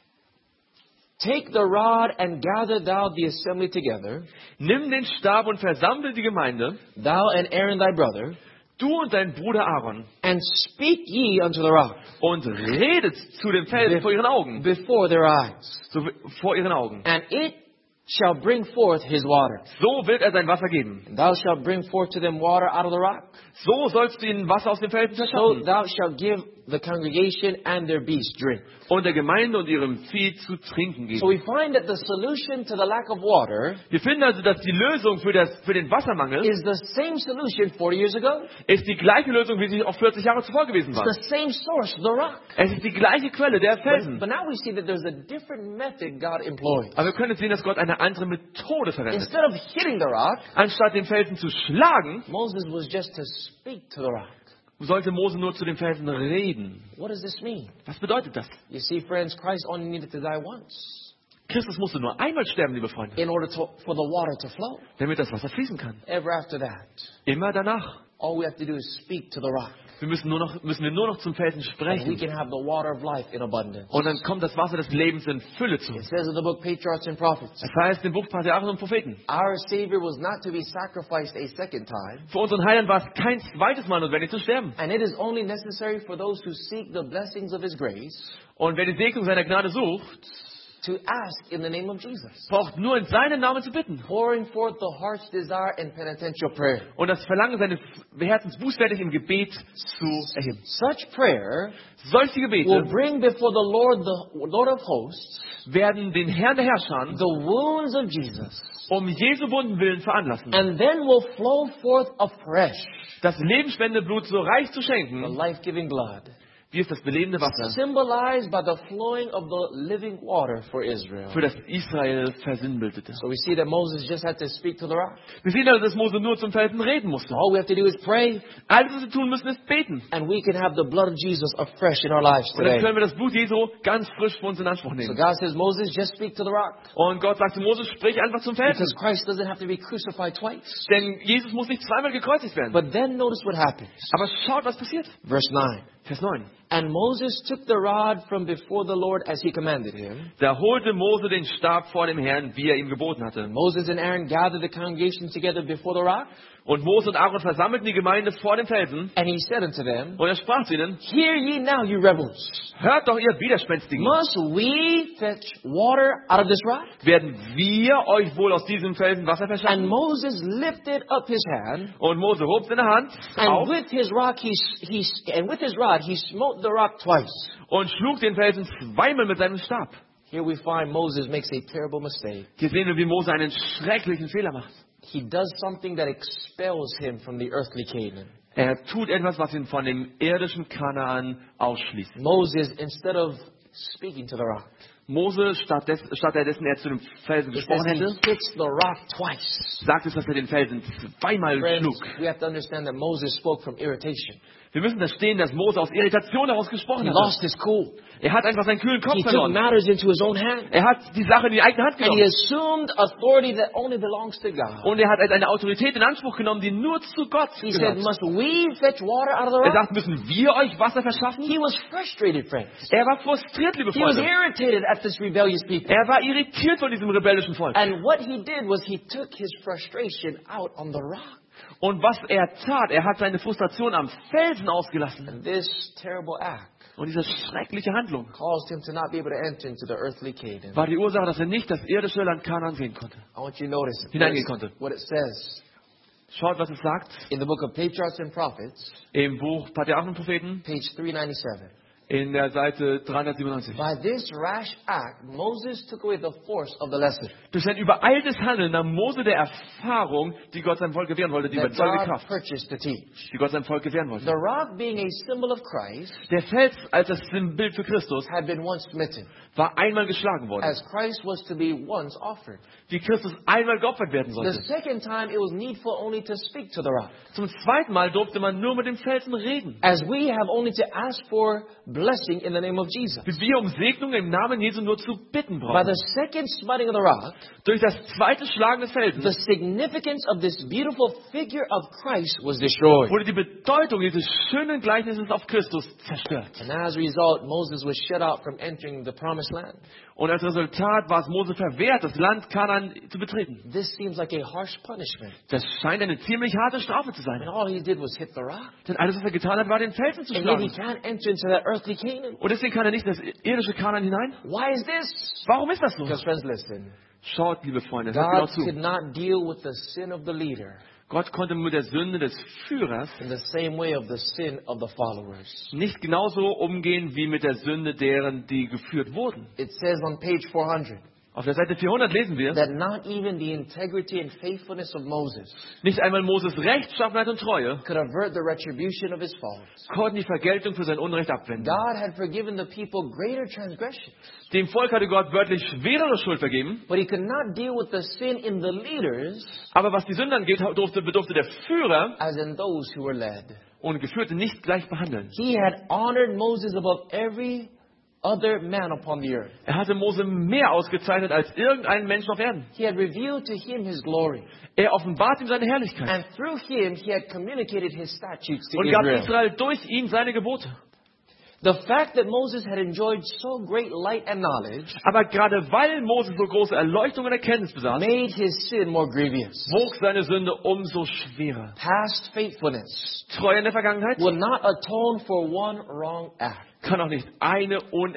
take the rod and gather thou the assembly together, nimm den Stab und versammle die Gemeinde, thou and Aaron thy brother, du und dein Bruder Aaron, and speak ye unto the rock und redet zu dem Felsen vor ihren Augen, before their eyes, so vor ihren Augen. and it shall bring forth his water. So wird er sein Wasser geben. And thou shalt bring forth to them water out of the rock. So sollst du ihnen Wasser aus dem Felsen So verschaffen thou shalt give the congregation and their beasts drink. und der Gemeinde und ihrem Vieh zu trinken So geben. we find that the solution to the lack of water Wir finden also, dass die Lösung für den Wassermangel is the same solution 40 years ago. ist die gleiche Lösung, wie sie auch 40 Jahre zuvor gewesen war. It's the same source, the rock. Es ist die gleiche Quelle, der Felsen. But now we see that there's a different method God employs. Aber wir können jetzt sehen, dass Gott eine andere Methode verwendet. Instead of hitting the rock, Anstatt den Felsen zu schlagen, Moses was just to speak to the rock. sollte Mose nur zu dem Felsen reden. What does this mean? Was bedeutet das? You see, friends, Christ only needed to die once Christus musste nur einmal sterben, liebe Freunde, in order for the water to flow. damit das Wasser fließen kann. Ever after that, Immer danach. all we have to do is speak to the rock. müssen wir nur noch zum Felsen and we sprechen. can have the water of life in abundance. Und dann kommt das Wasser des Lebens in Fülle zu It uns. says in the book Patriarchs and Prophets, Das heißt im Buch Patriarchen und Propheten. our Savior was not to be sacrificed a second time, Für unseren Heiland war es kein zweites Mal notwendig zu sterben. and it is only necessary for those who seek the blessings of His grace Und wer die Segnung seiner Gnade sucht, to ask in the name of Jesus, braucht nur in seinen Namen zu bitten. pouring forth the heart's desire in penitential prayer. Und das Verlangen seines Herzens bußfertig im Gebet zu erheben. Such prayer Solche will Gebete bring before the Lord of hosts, werden den Herrn der Herrscher the wounds of Jesus, Jesu Wunden willen veranlassen, and then will flow forth afresh das lebensspendende Blut so reich zu the schenken, life-giving blood, wie es das belebende Wasser symbolized by the flowing of the living water for Israel. für das Israel versinnbildete. So we see that Moses just had to speak to the rock. Wir sehen also, dass Mose nur zum Felsen reden musste. All we have to do is pray, Alles, was wir tun müssen, ist beten. and we can have the blood of Jesus afresh in our lives Und dann today. können wir das Blut Jesu ganz frisch für uns in Anspruch So nehmen. God says, Moses, just speak to the rock. Und Gott sagt zu Mose, sprich einfach zum Felsen. Because Christ doesn't have to be crucified twice. Denn Jesus muss nicht zweimal gekreuzigt werden. But then notice what happens. Aber schaut, was passiert. Verse 9. Vers 9. And Moses took the rod from before the Lord as he commanded him. Da holte Mose den Stab vor dem Herrn, wie er ihm geboten hatte. Moses and Aaron gathered the congregation together before the rock. Und Mose und Aaron versammelten die Gemeinde vor dem Felsen. And he said unto them, Und er sprach zu ihnen, Hear ye now, you rebels. hört doch, ihr Widerspenstigen. Must we fetch water out of this rock? Werden wir euch wohl aus diesem Felsen Wasser And verschaffen? Moses lifted up his hand, Und Mose hob seine Hand and auf with his rod he smote the rock twice. und schlug den Felsen zweimal mit seinem Stab. Here we find Moses makes a terrible mistake. Hier sehen wir, wie Mose einen schrecklichen Fehler macht. He does something that expels him from the earthly Canaan. Er tut etwas, was ihn von dem irdischen Kanaan ausschließt. Moses, instead of speaking to the rock, Mose, statt dessen er zu dem Felsen it says gesprochen he hätte, hits the rock twice. sagt es, dass er den Felsen zweimal Friends, schlug. we have to understand that Moses spoke from irritation. Wir müssen verstehen, dass Mose aus Irritation heraus gesprochen He hat. lost his cool. Er hat einfach seinen kühlen Kopf He took verloren. matters into his own hand. Er hat die Sache in die eigene Hand And he genommen. assumed authority that only belongs to God. Und er hat eine Autorität in Anspruch genommen, die nur zu Gott He said, gehört. must we fetch water out of the Er rock? sagt, müssen wir euch Wasser verschaffen? He was frustrated, friends. Er war frustriert, liebe He was Freunde. irritated at this rebellious people. Er war irritiert von diesem rebellischen Volk. And what he did was he took his frustration out on the rock. Und was er tat, er hat seine Frustration am Felsen ausgelassen. And this terrible act Und diese schreckliche Handlung caused him to not be able to enter into the earthly Canaan. war die Ursache, dass er nicht das irdische Land Kanaan sehen konnte. I want you to notice Hineingehen konnte. what it says Schaut, was es sagt in the book of Patriarchs and Prophets, im Buch Patriarchen und Propheten page 397. in der Seite 397. By this rash act, Moses took away the force of the lesson Durch sein übereiltes Handeln nahm Mose der Erfahrung, die Gott seinem Volk gewähren wollte, die that überzeugende God Kraft, purchased to teach. die Gott seinem Volk gewähren wollte. The rock, being a symbol of Christ, Der Fels als das Bild für Christus had been once smitten, war einmal geschlagen worden, as Christ was to be once offered. wie Christus einmal geopfert werden The sollte. second time, it was needful only to speak to the rock, Zum zweiten Mal durfte man nur mit dem Felsen reden. as we have only to ask for blessing in the name of Jesus. Wie wir um Segnung im Namen Jesu nur zu bitten By brauchen. the second smiting of the rock, Durch das zweite Schlagen des the Felsens significance of this beautiful figure of Christ was destroyed. wurde die Bedeutung dieses schönen Gleichnisses auf Christus zerstört. And as a result, Moses was shut out from entering the promised land. Und als Resultat war es Mose verwehrt, das Land Kanaan zu betreten. This seems like a harsh punishment. Das scheint eine ziemlich harte Strafe zu And sein. all he did was hit the rock. Denn alles, was er getan hat, war den Felsen zu And yet he schlagen. can't enter into that earthly Canaan. Und deswegen kann er nicht in das irdische Kanaan hinein. Why is this? Warum ist das so? Because friends, listen. Schaut, liebe Freunde, hört genau God zu. could not deal with the sin of the leader Gott konnte mit der Sünde des Führers in the same way of the sin of the followers. nicht genauso umgehen wie mit der Sünde deren, die geführt wurden. It says on page 400 Auf der Seite 400 lesen wir, that not even the integrity and faithfulness of Moses nicht einmal Moses Rechtschaffenheit und Treue could avert the retribution of his faults. konnten die Vergeltung für sein Unrecht abwenden. God had forgiven the people greater transgressions, Dem Volk hatte Gott wörtlich schwerere Schuld vergeben, but he could not deal with the sin in the leaders aber was die Sünde angeht, bedurfte der Führer as in those who were led. und Geführte nicht gleich behandeln. He had honored Moses above every other man upon the earth. Er hatte Mose mehr ausgezeichnet als irgendeinen Menschen auf Erden. He had revealed to him his glory. Er offenbart ihm seine Herrlichkeit And through him, he had communicated his statutes to und gab Israel. Israel durch ihn seine Gebote. The fact that Moses had enjoyed so great light and knowledge Aber gerade weil Mose so große Erleuchtung und Erkenntnis besaß, made his sin more grievous. wog seine Sünde umso schwerer. Past faithfulness Treue in der Vergangenheit will not atone for one wrong act. kann auch nicht eine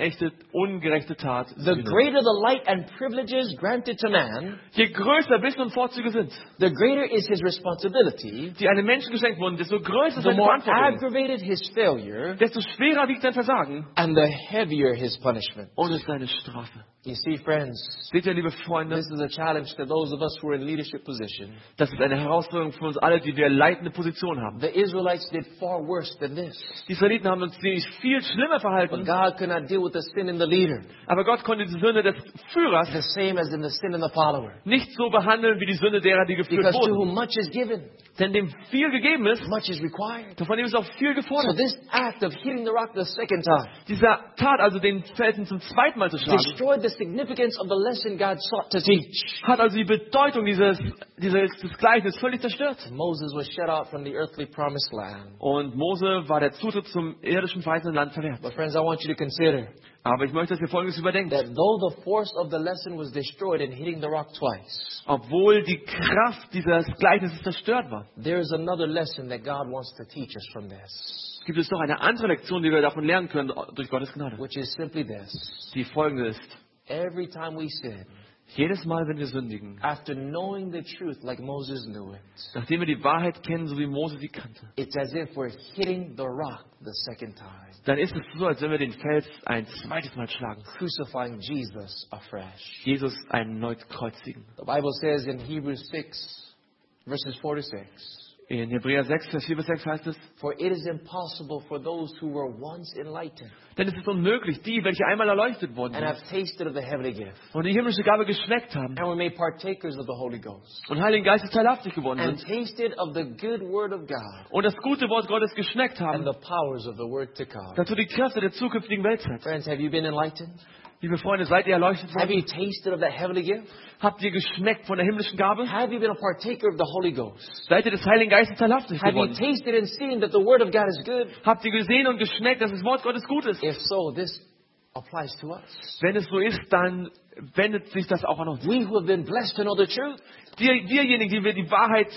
ungerechte Tat The sühnen. greater the light and privileges granted to man, Je größer Wissen und Vorzüge sind, the greater is his responsibility, die einem Menschen geschenkt wurden, desto größer ist the seine more Verantwortung, aggravated his failure, desto schwerer wiegt sein Versagen and the heavier his punishment. und ist seine Strafe. You see, friends, Seht ihr, liebe Freunde, this is a challenge to those of us who are in leadership position. das ist eine Herausforderung für uns alle, die wir leitende Position haben. The Israelites did far worse than this. Die Israeliten haben uns ziemlich viel schlimmer But verhalten, God could not deal with the sin in the leader aber Gott konnte die Sünde des Führers the same as in the sin in the follower. nicht so behandeln wie die Sünde derer, die geführt Because to wurden. whom much is given, Denn dem viel gegeben ist, much is required. von dem ist auch viel So gefordert. this act of hitting the rock the second time Dieser Tat, also den Felsen zum zweiten Mal zu schlagen, destroyed the significance of the lesson God sought to teach. hat also die Bedeutung dieses Gleichnisses völlig zerstört. Moses was shut out from the earthly promised land. Und Mose war der Zutritt zum irdischen verheißenen Land verwehrt. But friends, I want you to consider Aber ich möchte, dass ihr Folgendes überdenkt. that though the force of the lesson was destroyed in hitting the rock twice, Obwohl die Kraft dieses Gleichnisses zerstört war, there is another lesson that God wants to teach us from this, gibt es doch eine andere Lektion, die wir davon lernen können durch Gottes Gnade. which is simply this. Die folgende ist: Every time we sin, Jedes Mal, wenn wir sündigen, after knowing the truth like Moses knew it, nachdem wir die Wahrheit kennen, so wie Mose sie kannte, it's as if we're hitting the rock the second time, dann ist es so, als wenn wir den Fels ein zweites Mal schlagen, crucifying Jesus afresh. Jesus erneut kreuzigen. The Bible says in Hebrews 6, verses 4 to 6, In Hebräer 6, Vers 4 bis 6 heißt es: for it is impossible for those who were once enlightened Denn es ist unmöglich, die, welche einmal erleuchtet worden and sind have tasted of the heavenly gift und die himmlische Gabe geschmeckt haben and were made partakers of the Holy Ghost und Heiligen Geistes teilhaftig geworden and sind tasted of the good word of God und das gute Wort Gottes geschmeckt and haben, the powers of the word to come. dazu die Kräfte der zukünftigen Weltzeit. Friends, have you been enlightened? Liebe Freunde, seid ihr erleuchtet Have worden? you tasted of that heavenly gift? Habt ihr geschmeckt von der himmlischen Gabe? Have you been a partaker of the Holy Ghost? Seid ihr des Heiligen Geistes teilhaftig Have you geworden? tasted and seen that the word of God is good? Habt ihr gesehen und geschmeckt, dass das Wort Gottes gut ist? If so, this applies to us. Wenn es so ist, dann wendet sich das auch an uns. We who have been blessed to know the truth. Diejenigen, die wir die Wahrheit,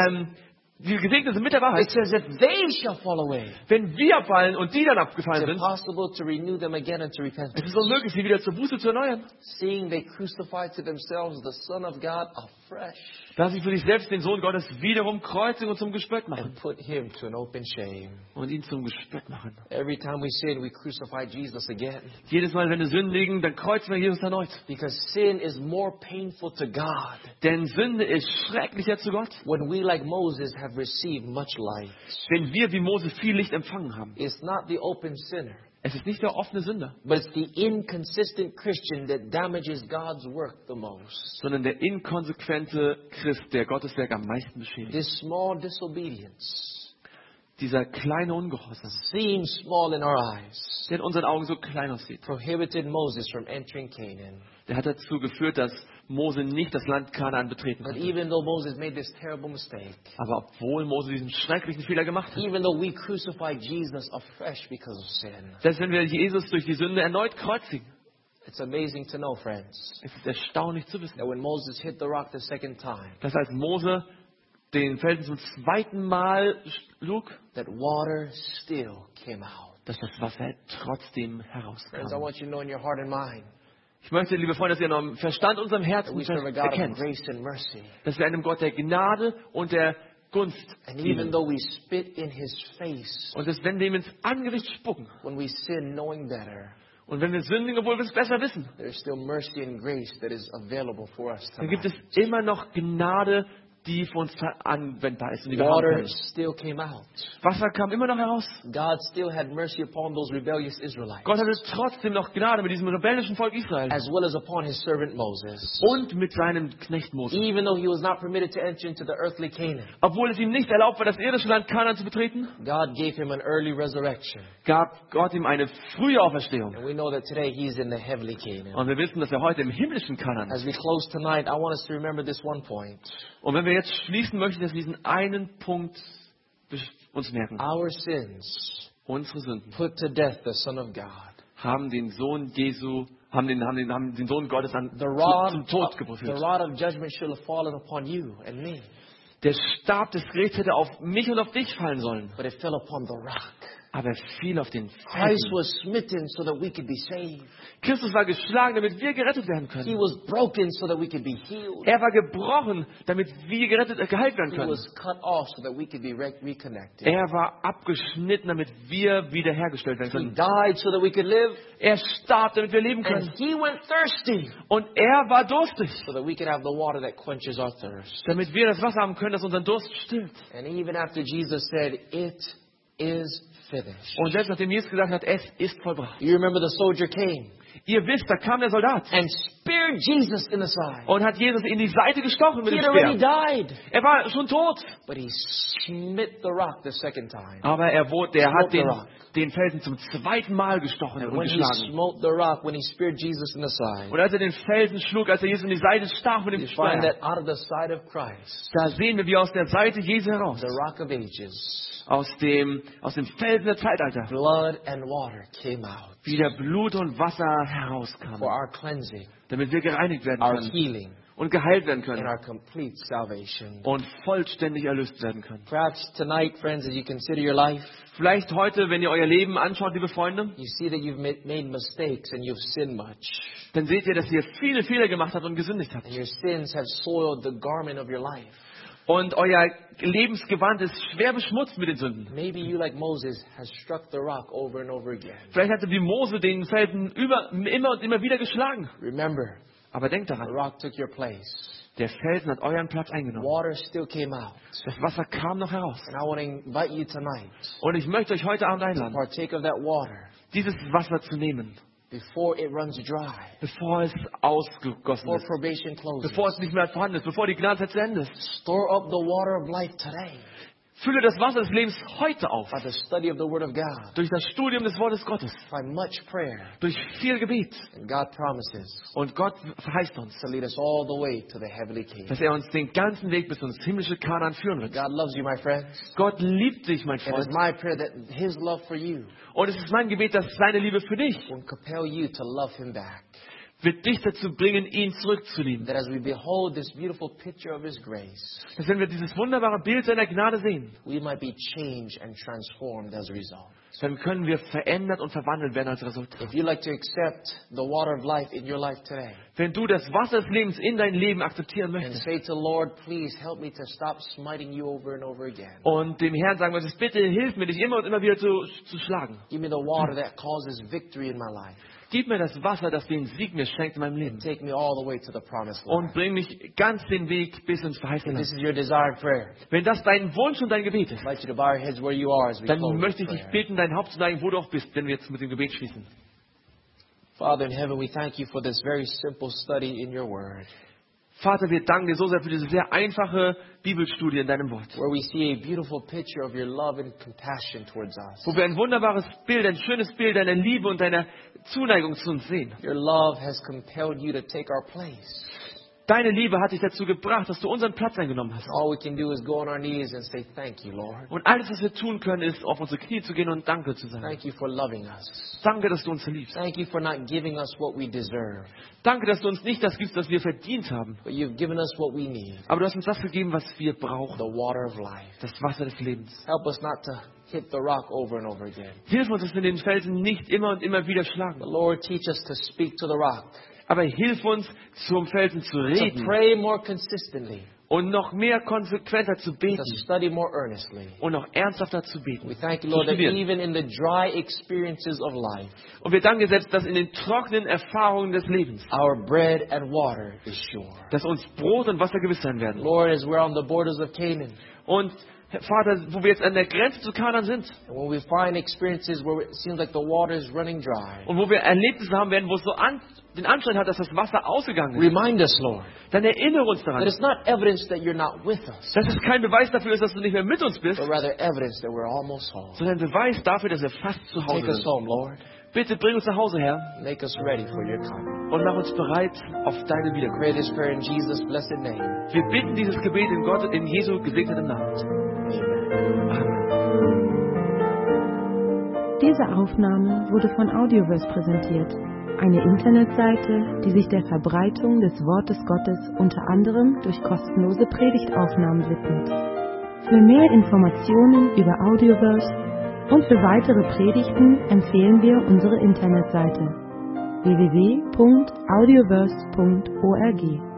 die gesegnet sind mit der It Wahrheit, says if they shall fall away, wenn wir fallen und die dann abgefallen it's sind, impossible to renew them again unto es repentance. ist unmöglich, sie wieder zur Buße zu erneuern. Seeing they crucified to themselves the Son of God afresh Da sie für sich selbst den Sohn Gottes wiederum kreuzigen und zum Gespött machen. and put him to an open shame. Und ihn zum Gespött machen. Every time we sin, we crucify Jesus again. Jedes Mal, wenn wir sündigen, dann kreuzen wir Jesus erneut. Because sin is more painful to God Denn Sünde ist schrecklicher zu Gott, when we, like Moses, have received much light. wenn wir wie Mose viel Licht empfangen haben. It's not the open sinner, Es ist nicht der offene Sünder, but it's the inconsistent Christian that damages God's work the most. sondern der inkonsequente Christ, der Gottes Werk am meisten beschädigt. This small disobedience Dieser kleine Ungehorsam, seems small in our eyes, der in unseren Augen so klein aussieht, prohibited Moses from entering Canaan. der hat dazu geführt, dass Mose nicht das Land Kanaan betreten But konnte. even though Moses made this terrible mistake, Aber obwohl Mose diesen schrecklichen Fehler gemacht hat, even though we crucify Jesus afresh because of sin, selbst wenn wir Jesus durch die Sünde erneut kreuzigen, it's amazing to know, friends, es ist erstaunlich zu wissen, that when Moses hit the rock the second time, dass als Mose den Felsen zum zweiten Mal schlug, that water still came out. dass das Wasser trotzdem Friends, I herauskam. want you to know in your heart and mind Ich möchte, liebe Freunde, dass ihr noch im Verstand unserem that Herzen we serve a God of erkennt, grace and mercy. dass wir einem Gott der Gnade und der Gunst And even dienen. though we spit in his face Und dass wenn wir ihm ins Angesicht spucken when we sin knowing better, und wenn wir sündigen, obwohl wir es besser wissen, there is still mercy and grace that is available for us dann gibt tonight. es immer noch Gnade die für uns anwendbar ist und die wir haben Water können. still came out. Wasser kam immer noch heraus. God still had mercy upon those rebellious Israelites, Gott hatte trotzdem noch Gnade mit diesem rebellischen Volk Israel as well as upon his servant Moses. und mit seinem Knecht Mose. Even though he was not permitted to enter into the earthly Canaan, Obwohl es ihm nicht erlaubt war, das irdische Land Kanaan zu betreten, God gave him an early resurrection. gab Gott ihm eine frühe Auferstehung. And we know that today he's in the heavenly Canaan. Und wir wissen, dass er heute im himmlischen Kanaan As ist. we close tonight, I want us to remember this one point. Und wenn wir jetzt schließen, möchte ich, dass wir diesen einen Punkt uns merken. Our sins Unsere Sünden put to death the Son of God. haben den Sohn Jesu, haben den Sohn Gottes The zum Tod the geführt. rod of judgment should have fallen upon you and me, Der Stab des Gerichts hätte auf mich und auf dich fallen sollen. but it fell upon the rock. Aber er fiel auf den Christ Felsen. was smitten so that we could be saved. Christus war geschlagen, damit wir gerettet werden He können. was broken so that we could be healed. Er war gebrochen, damit wir geheilt werden He können. was cut off so that we could be reconnected. Er war abgeschnitten, damit wir wiederhergestellt werden He können. died so that we could live. Er starb, damit wir leben And können. he went thirsty Und er war durstig, so that we could have the water that quenches our thirst. damit wir das Wasser haben können, das unseren Durst stillt. And even after Jesus said, "It is finished." Und selbst nachdem Jesus gesagt hat, es ist vollbracht. You remember the soldier came Ihr wisst, da kam der Soldat and speared Jesus in the side. und hat Jesus in die Seite gestochen mit He dem had already Speer. died, Er war schon tot. but he smit the rock the second time. Aber er hat the rock. den Felsen zum zweiten Mal gestochen And und when he geschlagen. smote the rock, when he speared Jesus in the side, Und als er den Felsen schlug, als er Jesus in die Seite stach mit dem you find Speer, that out of the side of Christ, da sehen wir, wie aus der Seite Jesu heraus, the rock of ages, aus dem Felsen der Zeitalter, blood and water came out wieder Blut und Wasser for herauskamen, our cleansing, damit wir gereinigt werden our können healing, und geheilt werden and können our complete salvation. und vollständig erlöst werden können. Perhaps tonight, friends, as you consider your life, Vielleicht heute, wenn ihr euer Leben anschaut, liebe Freunde, you see that you've made mistakes and you've sinned much. dann seht ihr, dass ihr viele Fehler gemacht habt und gesündigt habt. And your sins have soiled the garment of your life. Und euer Lebensgewand ist schwer beschmutzt mit den Sünden. Maybe you, like Moses, has struck the rock over and over again. Vielleicht hatte wie Mose den Felsen immer und immer wieder geschlagen. Remember, Aber denkt the daran, rock took your place. der Felsen hat euren Platz eingenommen. Water still came out. Das Wasser kam noch heraus. And I want to invite you tonight Und ich möchte euch heute Abend to einladen, partake of that water dieses Wasser zu nehmen, before it runs dry, bevor es ausgegossen before ist, probation closes. bevor es nicht mehr vorhanden ist, bevor die Gnadenzeit zu Ende ist. Store up the water of life today Fülle das Wasser des Lebens heute auf, by the study of the Word of God, durch das Studium des Wortes Gottes, by much prayer. durch viel Gebet. And God promises Und Gott verheißt uns, to lead us all the way to the heavenly kingdom. dass er uns den ganzen Weg bis ins himmlische Kanaan führen wird. God loves you, my friends. Gott liebt dich, mein And it's Freund. my prayer that His love for you Und es ist mein Gebet, dass seine Liebe für dich will compel you to love Him back. wird dich dazu bringen, ihn zurückzulieben. That as we behold this beautiful picture of His grace, Dass wenn wir dieses wunderbare Bild seiner Gnade sehen, we might be changed and transformed as a result. dann können wir verändert und verwandelt werden als Resultat. If you'd like to accept the water of life in your life today Wenn du das Wasser des Lebens in dein Leben akzeptieren and möchtest say to the Lord, please help me to stop smiting you over and over again. und dem Herrn sagen möchtest, bitte hilf mir, dich immer und immer wieder zu schlagen. Give me the water that causes victory in my life. Gib mir das Wasser, das den Sieg mir schenkt in meinem Leben. Take me all the way to the promised Und land. bring mich ganz den Weg bis ins verheißene If this Land. is your desire and prayer, Wenn das dein Wunsch und dein Gebet ist, I'd like you to bow your heads where you are as we dann close möchte with ich dich prayer. bitten, dein Haupt zu neigen, wo du auch bist, wenn wir jetzt mit dem Gebet schließen. Father in heaven, we thank you for this very simple study in your word, Vater, wir danken dir so sehr für diese sehr einfache Bibelstudie in deinem Wort, where we see a beautiful picture of your love and compassion towards us. wo wir ein wunderbares Bild, ein schönes Bild deiner Liebe und deiner Zuneigung zu uns sehen. Your love has compelled you to take our place. Deine Liebe hat dich dazu gebracht, dass du unseren Platz eingenommen hast. All we can do is go on our knees and say thank you, Lord. Und alles, was wir tun können, ist, auf unsere Knie zu gehen und Danke zu sagen. Thank you for loving us. Danke, dass du uns liebst. Thank you for not giving us what we deserve, Danke, dass du uns nicht das gibst, was wir verdient haben. but you've given us what we need, Aber du hast uns das gegeben, was wir brauchen. the water of life. Das Wasser des Lebens. Help us not to hit the rock over and over again. Hilf uns, dass wir den Felsen nicht immer und immer wieder schlagen. But Lord, teach us to speak to the rock, Aber hilf uns, zum Felsen zu to reden pray more consistently, und noch mehr konsequenter zu beten to study more earnestly. und noch ernsthafter zu beten. We thank you, zu Lord, that studieren. even in the dry experiences of life, Und wir danken dir selbst, dass in den trockenen Erfahrungen des Lebens, our bread and water is sure. dass uns Brot und Wasser gewiss sein werden. Lord, as we're on the borders of Canaan, Und Vater, wo wir jetzt an der Grenze zu Kanaan sind and when we find experiences where it seems like the water is running dry, und wo wir Erlebnisse haben werden, wo es so den Anschein hat, dass das Wasser ausgegangen ist, remind us, Lord, dann erinnere uns that daran, it's not evidence that you're not with us, dass es kein Beweis dafür ist, dass du nicht mehr mit uns bist, but rather evidence that we're almost home. sondern ein Beweis dafür, dass wir fast zu Take Hause us sind. home, Lord. Bitte bring uns nach Hause, Herr, Make us ready for your coming. und mach uns bereit auf deine Wiederkunft. Pray this prayer in Jesus' blessed name. Wir bitten dieses Gebet in Gott, in Jesu gesegneten Namen. Amen. Amen. Diese Aufnahme wurde von Audioverse präsentiert, eine Internetseite, die sich der Verbreitung des Wortes Gottes unter anderem durch kostenlose Predigtaufnahmen widmet. Für mehr Informationen über Audioverse und für weitere Predigten empfehlen wir unsere Internetseite www.audioverse.org.